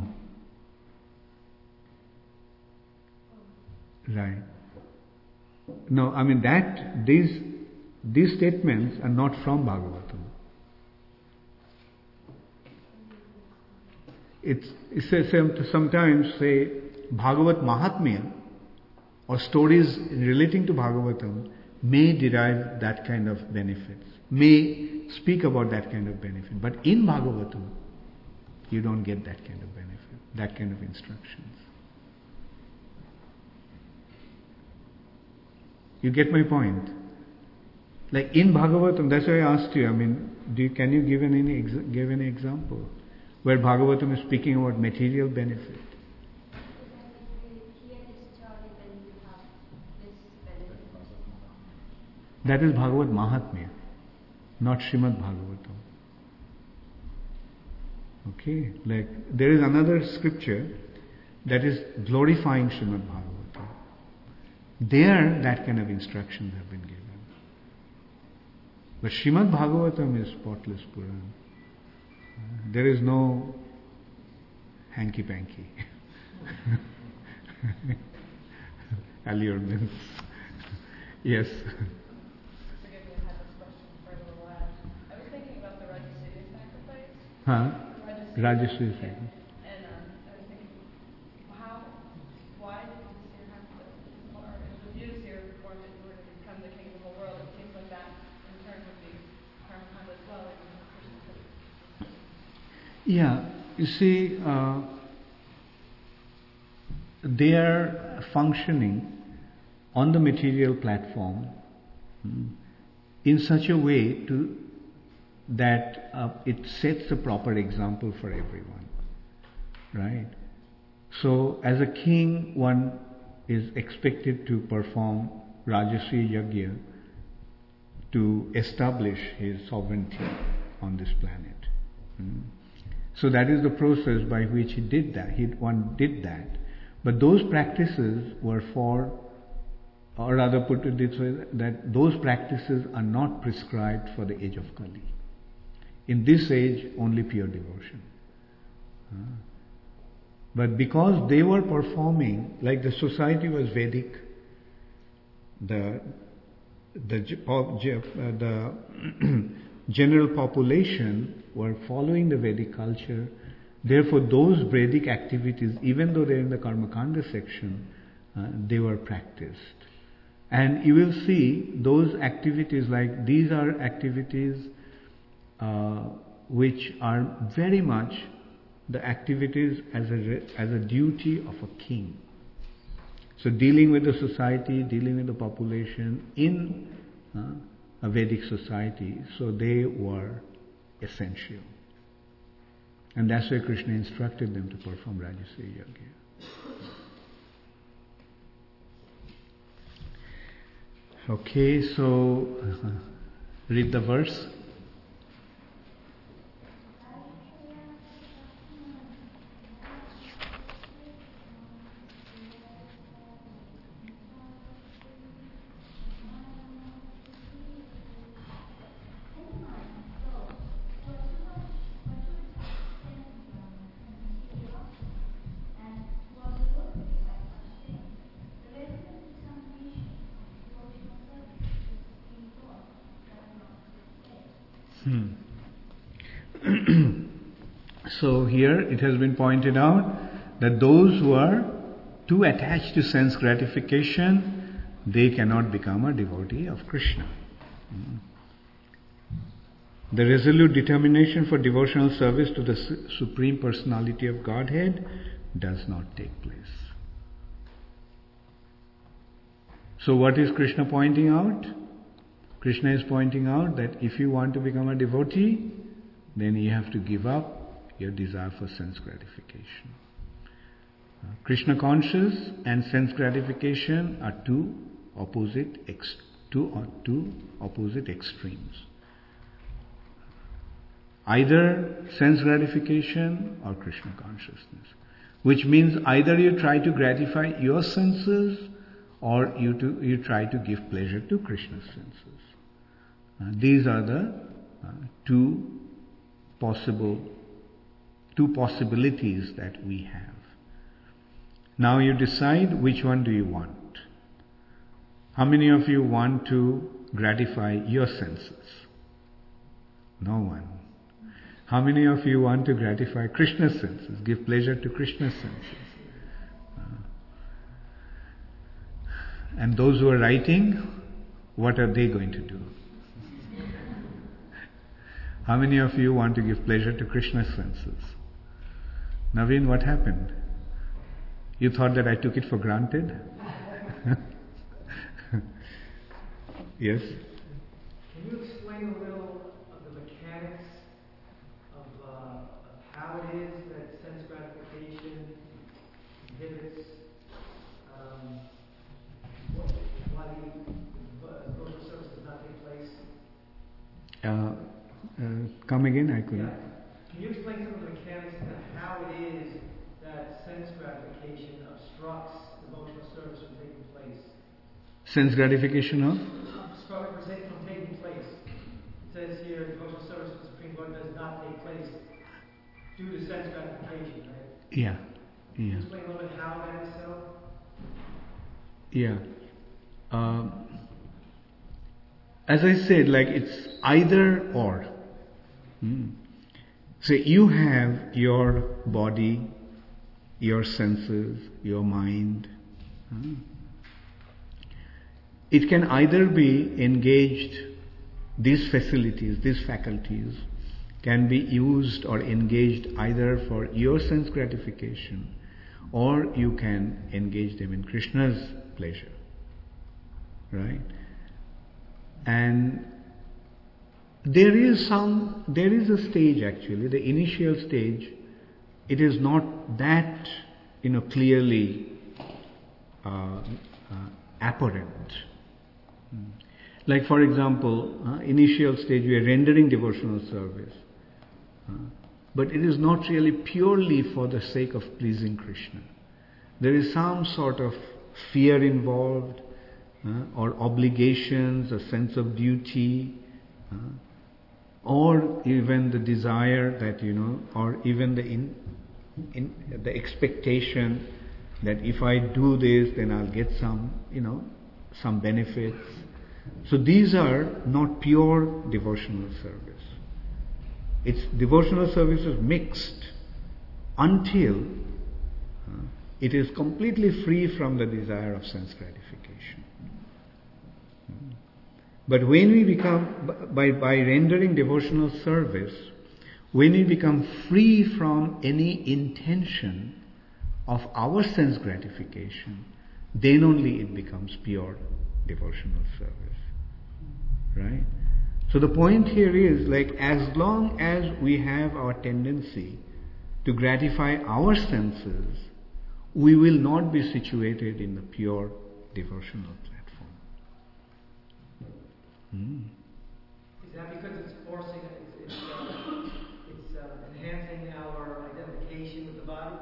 Right. No, I mean that these these statements are not from Bhagavatam. It's, it's a, sometimes say Bhagavat Mahatmya or stories relating to Bhagavatam may derive that kind of benefits, may speak about that kind of benefit. But in Bhagavatam, you don't get that kind of benefit, that kind of instructions. You get my point? Like in Bhagavatam, that's why I asked you, I mean, do you, can you give an, any ex- give any example where Bhagavatam is speaking about material benefit? That is Bhagavad Mahatmya, not Srimad Bhagavatam. Okay, like there is another scripture that is glorifying Srimad Bhagavatam. There, that kind of instructions have been given. But Srimad Bhagavatam is spotless Puran. Uh, there is no hanky-panky allurements. Yes. Forgive me, I had this question for a little while. I was thinking about the Rajasuya sacrifice. Huh? Rajasuya. Rajasuya sacrifice. And um, I was thinking, how, why did the seer have to, or if the seer performed it in order to become the king of the whole world? It seems like that in turn would be Karmakanda as well. Like Yeah, you see, uh, they are functioning on the material platform mm, in such a way to that uh, it sets a proper example for everyone, right? So, as a king, one is expected to perform Rajasuya Yajna to establish his sovereignty on this planet. Mm. So that is the process by which he did that. He one did that, but those practices were for, or rather put it this way, that those practices are not prescribed for the age of Kali. In this age, only pure devotion. Uh, but because they were performing, like the society was Vedic, the the uh, the general population were following the Vedic culture. Therefore, those Vedic activities, even though they're in the Karmakanda section, uh, they were practiced. And you will see those activities, like these are activities uh, which are very much the activities as a, as a duty of a king. So dealing with the society, dealing with the population in uh, a Vedic society, so they were essential. And that's why Krishna instructed them to perform Rajasuya Yajna. Okay, so uh, read the verse. Hmm. So here it has been pointed out that those who are too attached to sense gratification, they cannot become a devotee of Krishna. Hmm. The resolute determination for devotional service to the su- Supreme Personality of Godhead does not take place. So what is Krishna pointing out? Krishna is pointing out that if you want to become a devotee, then you have to give up your desire for sense gratification. Uh, Krishna conscious and sense gratification are two opposite ex- two or two opposite extremes. Either sense gratification or Krishna consciousness, which means either you try to gratify your senses or you to, you try to give pleasure to Krishna's senses. Uh, these are the uh, two possible, two possibilities that we have. Now you decide which one do you want. How many of you want to gratify your senses? No one. How many of you want to gratify Krishna's senses, give pleasure to Krishna's senses? Uh, and those who are writing, what are they going to do? How many of you want to give pleasure to Krishna's senses? Naveen, what happened? You thought that I took it for granted? Yes? Can you explain a little of the mechanics of, uh, of how it is that sense gratification inhibits um, why the uh, devotional service does not take place? Uh, Uh, come again, I couldn't. Yeah. Can you explain some of the mechanics of how it is that sense gratification obstructs devotional service from taking place? Sense gratification of? Obstructs from taking place. says here, devotional service of the Supreme Lord does not take place due to sense gratification, right? Yeah. Can you Yeah. explain a little bit how that is so? Yeah. Um, as I said, like it's either or. Hmm. So you have your body, your senses, your mind. Hmm. It can either be engaged, these facilities, these faculties can be used or engaged either for your sense gratification, or you can engage them in Krishna's pleasure. Right? And there is some, there is a stage actually, the initial stage, it is not that, you know, clearly uh, uh, apparent. Hmm. Like for example, uh, initial stage we are rendering devotional service. Uh, but it is not really purely for the sake of pleasing Krishna. There is some sort of fear involved, uh, or obligations, a sense of duty, uh, or even the desire that, you know, or even the in, in the expectation that if I do this, then I'll get some, you know, some benefits. So these are not pure devotional service. It's devotional service is mixed until uh, it is completely free from the desire of sense gratification. But when we become, by, by rendering devotional service, when we become free from any intention of our sense gratification, then only it becomes pure devotional service. Right? So the point here is, like, as long as we have our tendency to gratify our senses, we will not be situated in the pure devotional platform. Hmm. Is that because it's forcing, it's, it's, uh, it's uh, enhancing our identification with the body?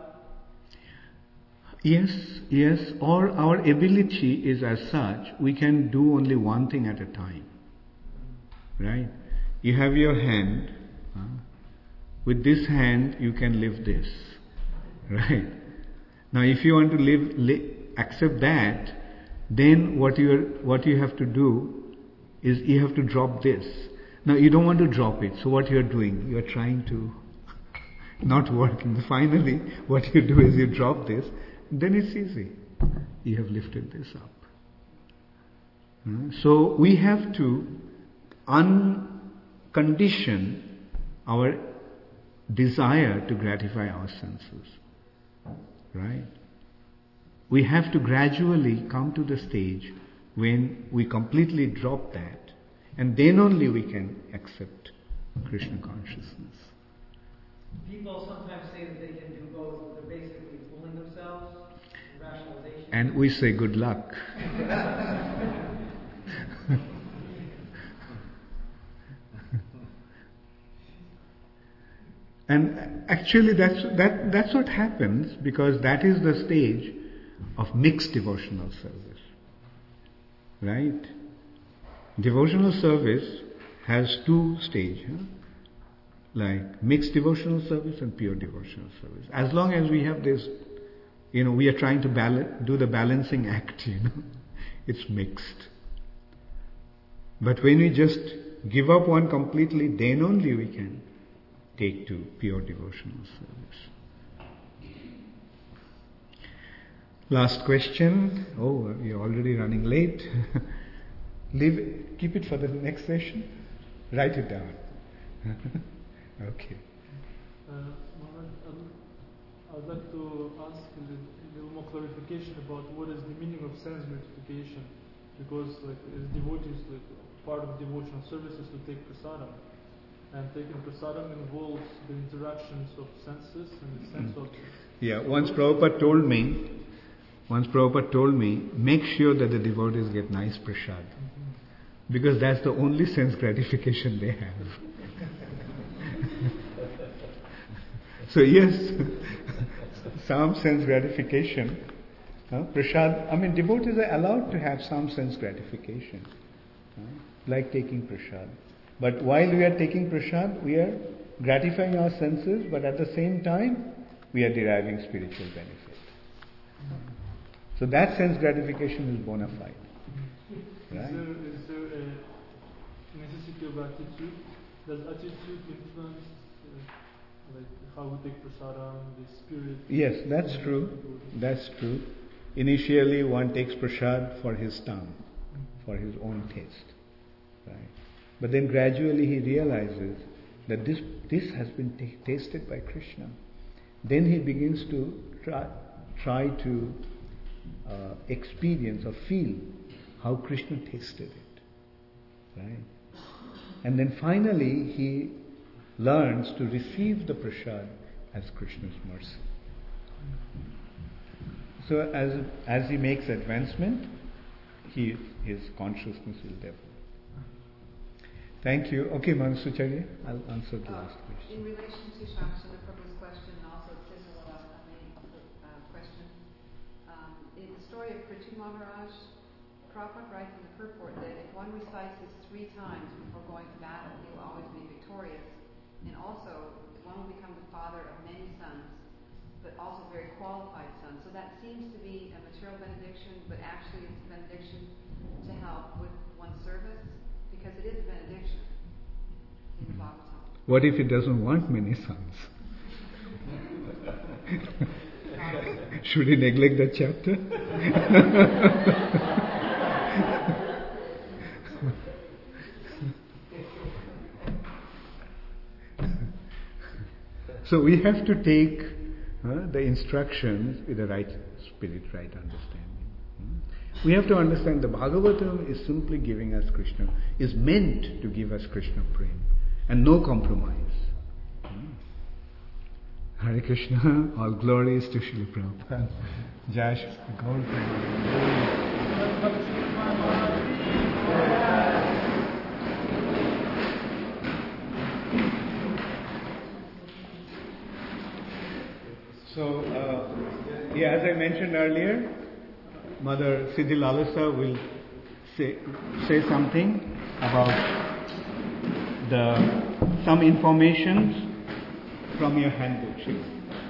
Yes, yes. Or our ability is as such, we can do only one thing at a time. Right? You have your hand. Uh, with this hand, you can live this. Right? Now, if you want to live, li- accept that, then what you what you have to do is you have to drop this. Now, you don't want to drop it. So, what you are doing, you are trying to not working. Finally, what you do is you drop this. Then it's easy. You have lifted this up. Uh, so we have to uncondition our desire to gratify our senses. Right? We have to gradually come to the stage when we completely drop that, and then only we can accept Krishna consciousness. People sometimes say that they can do both. They're basically fooling themselves, rationalization. And we say good luck. And actually that's, that, that's what happens, because that is the stage of mixed devotional service. Right? Devotional service has two stages. Huh? Like mixed devotional service and pure devotional service. As long as we have this, you know, we are trying to balance, do the balancing act, you know, it's mixed. But when we just give up one completely, then only we can take to pure devotional service. Last question. Oh, we are already running late. Leave it, keep it for the next session. Write it down. Okay. Uh, Mohammed, I would like to ask a little, a little more clarification about what is the meaning of sense gratification, because like as devotees, like, part of devotional service is to take prasadam, and taking prasadam involves the interactions of senses and the sense of. Yeah, once Prabhupada told me, once Prabhupada told me, make sure that the devotees get nice prasad, mm-hmm. because that's the only sense gratification they have. So yes, some sense gratification. Huh? Prasad, I mean devotees are allowed to have some sense gratification. Huh? Like taking prasad. But while we are taking prasad, we are gratifying our senses, but at the same time, we are deriving spiritual benefit. So that sense gratification is bona fide. Right? Is there, is there a necessity of attitude? Does attitude influence uh, like how we take prasadam, the spirit? Yes, that's true. That's true. Initially, one takes prasad for his tongue, for his own taste. Right? But then gradually he realizes that this, this has been t- tasted by Krishna. Then he begins to try, try to uh, experience or feel how Krishna tasted it. Right? And then finally he learns to receive the prasad as Krishna's mercy. So as as he makes advancement, he, his consciousness will develop. Thank you. Okay, Mansucharya, I'll answer the Uh, last question. In relation to Shakshana Prabhu's question and also Siddhartha uh, question, um, in the story of Prithu Maharaj, Prabhupada writes in the purport that if one recites this three times before going to battle, he will always be victorious. And also, one will become the father of many sons, but also very qualified sons. So that seems to be a material benediction, but actually it's a benediction to help with one's service, because it is a benediction in the Bhagavatam. What if he doesn't want many sons? Should he neglect that chapter? So we have to take uh, the instructions with the right spirit, right understanding. Hmm? We have to understand the Bhagavatam is simply giving us Krishna, is meant to give us Krishna prem, and no compromise. Hmm? Hare Krishna, all glories to Srila Prabhupada. Jai Shri Gaur So, uh, yeah, as I mentioned earlier, Mother Siddhi Lalasa will say, say something about the some information from your handbook. She,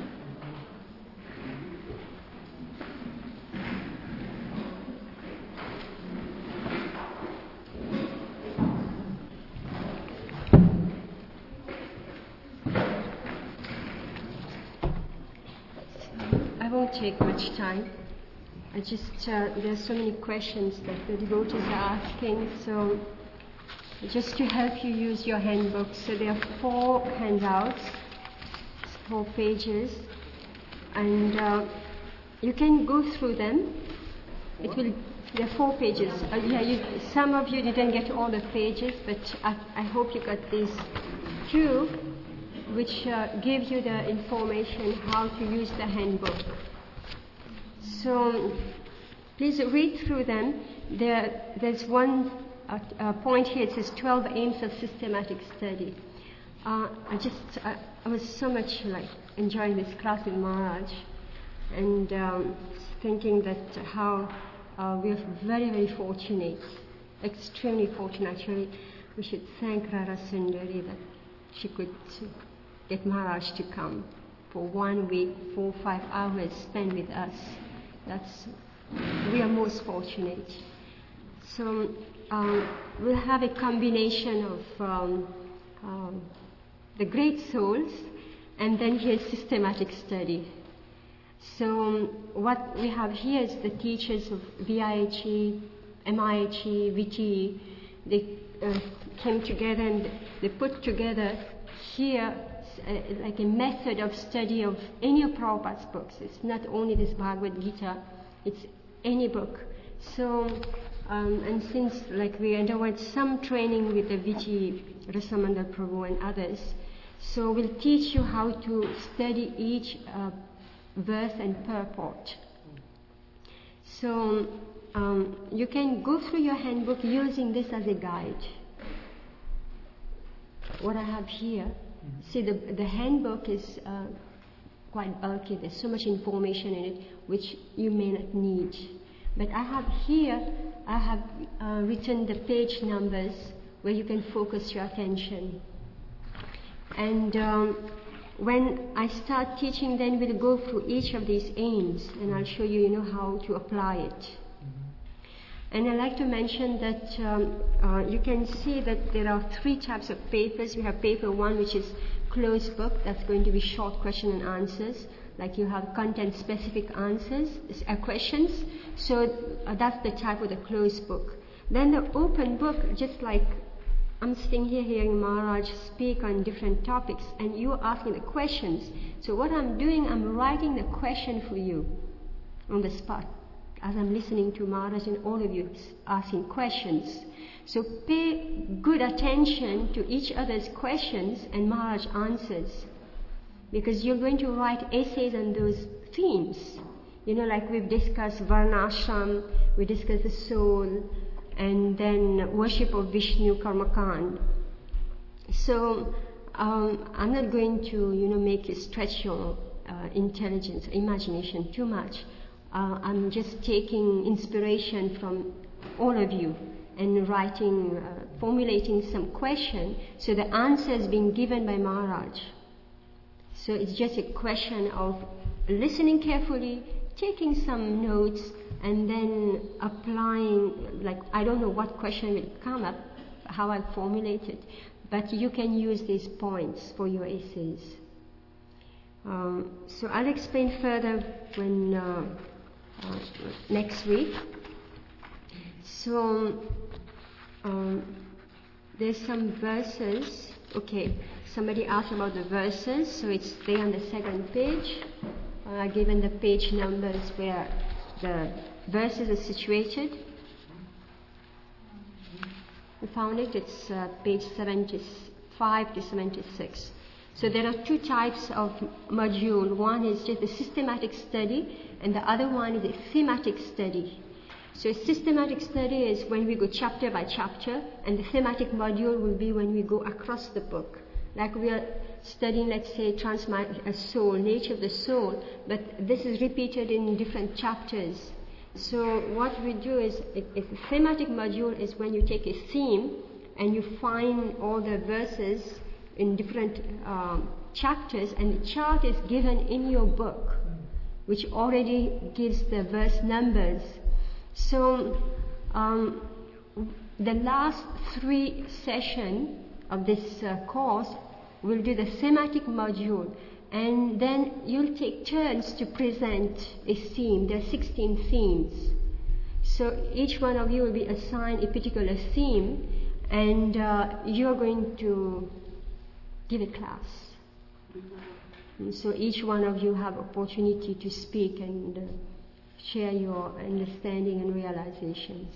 take much time. I just uh, there are so many questions that the devotees are asking, so just to help you use your handbook. So there are four handouts, four pages, and uh, you can go through them. It will. There are four pages. Uh, yeah, you, some of you didn't get all the pages, but I, I hope you got these two, which uh, give you the information how to use the handbook. So please read through them. There, there's one uh, uh, point here. It says twelve aims of systematic study. Uh, I just uh, I was so much like enjoying this class with Maharaj, and um, thinking that how uh, we are very very fortunate, extremely fortunate. Actually, we should thank Radha Sundari that she could get Maharaj to come for one week, four five hours spent with us. That's, we are most fortunate. So um, we'll have a combination of um, um, the great souls, and then here's systematic study. So um, what we have here is the teachers of V I H E, M I H E, V T E. They uh, came together and they put together here Uh, like a method of study of any of Prabhupada's books. It's not only this Bhagavad Gita, it's any book. So, um, and since like we underwent some training with the V T Rasamandal Prabhu and others, so we'll teach you how to study each uh, verse and purport. So um, you can go through your handbook using this as a guide. What I have here, see, the, the handbook is uh, quite bulky. There's so much information in it which you may not need. But I have here, I have uh, written the page numbers where you can focus your attention. And um, when I start teaching, then we'll go through each of these aims, and I'll show you, you know, how to apply it. And I'd like to mention that um, uh, you can see that there are three types of papers. We have paper one, which is closed book. That's going to be short question and answers. Like you have content-specific answers, uh, questions. So uh, that's the type of the closed book. Then the open book, just like I'm sitting here hearing Maharaj speak on different topics, and you're asking the questions. So what I'm doing, I'm writing the question for you on the spot, as I'm listening to Maharaj and all of you asking questions. So pay good attention to each other's questions and Maharaj answers, because you're going to write essays on those themes. You know, like we've discussed Varnashram, we discussed the soul, and then worship of Vishnu Karmakand. So um, I'm not going to, you know, make you stretch your uh, intelligence, imagination too much. Uh, I'm just taking inspiration from all of you and writing, uh, formulating some question. So the answer is being given by Maharaj. So it's just a question of listening carefully, taking some notes, and then applying, like, I don't know what question will come up, how I'll formulate it, but you can use these points for your essays. Um, so I'll explain further when uh, uh, next week. So um, there's some verses. Okay, somebody asked about the verses, so it's there on the second page. Uh, I've given the page numbers where the verses are situated. You found it? It's uh, page seventy-five to seventy-six. So there are two types of module. One is just a systematic study, and the other one is a thematic study. So a systematic study is when we go chapter by chapter, and the thematic module will be when we go across the book. Like we are studying, let's say, transmi- a soul, nature of the soul, but this is repeated in different chapters. So what we do is, a, a thematic module is when you take a theme and you find all the verses in different um, chapters, and the chart is given in your book, which already gives the verse numbers. So um, the last three sessions of this uh, course will do the thematic module, and then you'll take turns to present a theme. There are sixteen themes. So each one of you will be assigned a particular theme, and uh, you're going to give a class. And so each one of you have opportunity to speak and uh, share your understanding and realizations.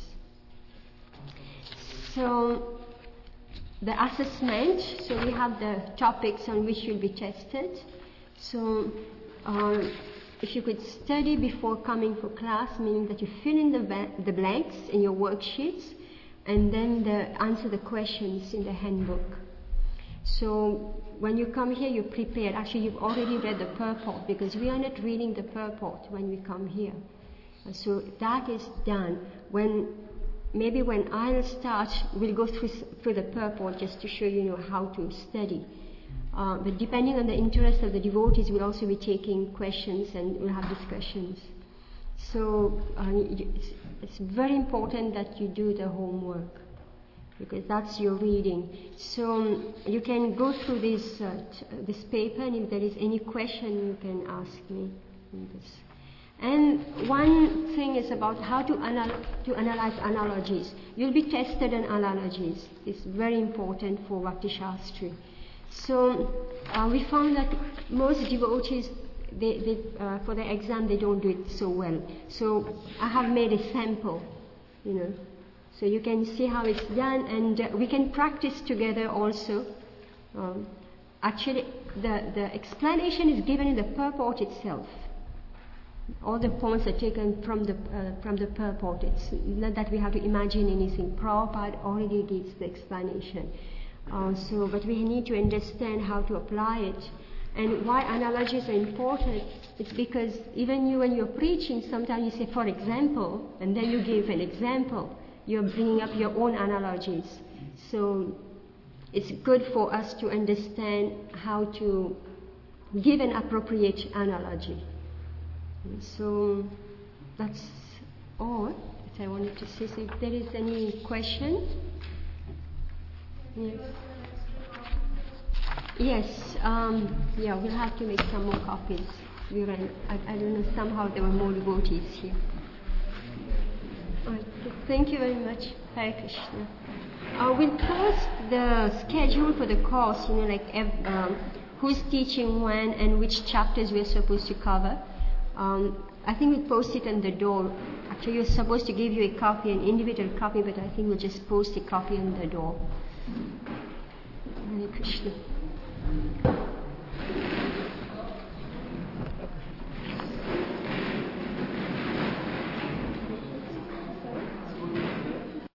So the assessment, so we have the topics on which you'll be tested. So um, if you could study before coming for class, meaning that you fill in the, ba- the blanks in your worksheets, and then the, answer the questions in the handbook. So when you come here, you're prepared. Actually, you've already read the purport, because we are not reading the purport when we come here. So that is done. When maybe when I'll start, we'll go through through the purport just to show you, you know, how to study. Uh, but depending on the interest of the devotees, we'll also be taking questions and we'll have discussions. So uh, it's, it's very important that you do the homework, because that's your reading. So um, you can go through this uh, t- this paper, and if there is any question, you can ask me on this. And one thing is about how to, anal- to analyze analogies. You'll be tested on analogies. It's very important for Bhakti Shastri. So uh, we found that most devotees, they, they, uh, for the exam, they don't do it so well. So I have made a sample, you know. So you can see how it's done, and uh, we can practice together also. Um, actually, the, the explanation is given in the purport itself. All the points are taken from the uh, from the purport. It's not that we have to imagine anything. Prabhupada already gives the explanation. Uh, so, but we need to understand how to apply it. And why analogies are important, it's because even you, when you're preaching, sometimes you say, for example, and then you give an example. You're bringing up your own analogies. So it's good for us to understand how to give an appropriate analogy. So that's all that I wanted to say. So if there is any question? Yes. Yes, um, yeah, we'll have to make some more copies. We ran, I, I don't know, somehow there were more devotees here. All right, thank you very much. Hare Krishna. Uh, we'll post the schedule for the course, you know, like um, who's teaching when and which chapters we're supposed to cover. Um, I think we'll post it on the door. Actually, you're supposed to give you a copy, an individual copy, but I think we'll just post a copy on the door. Hare Krishna.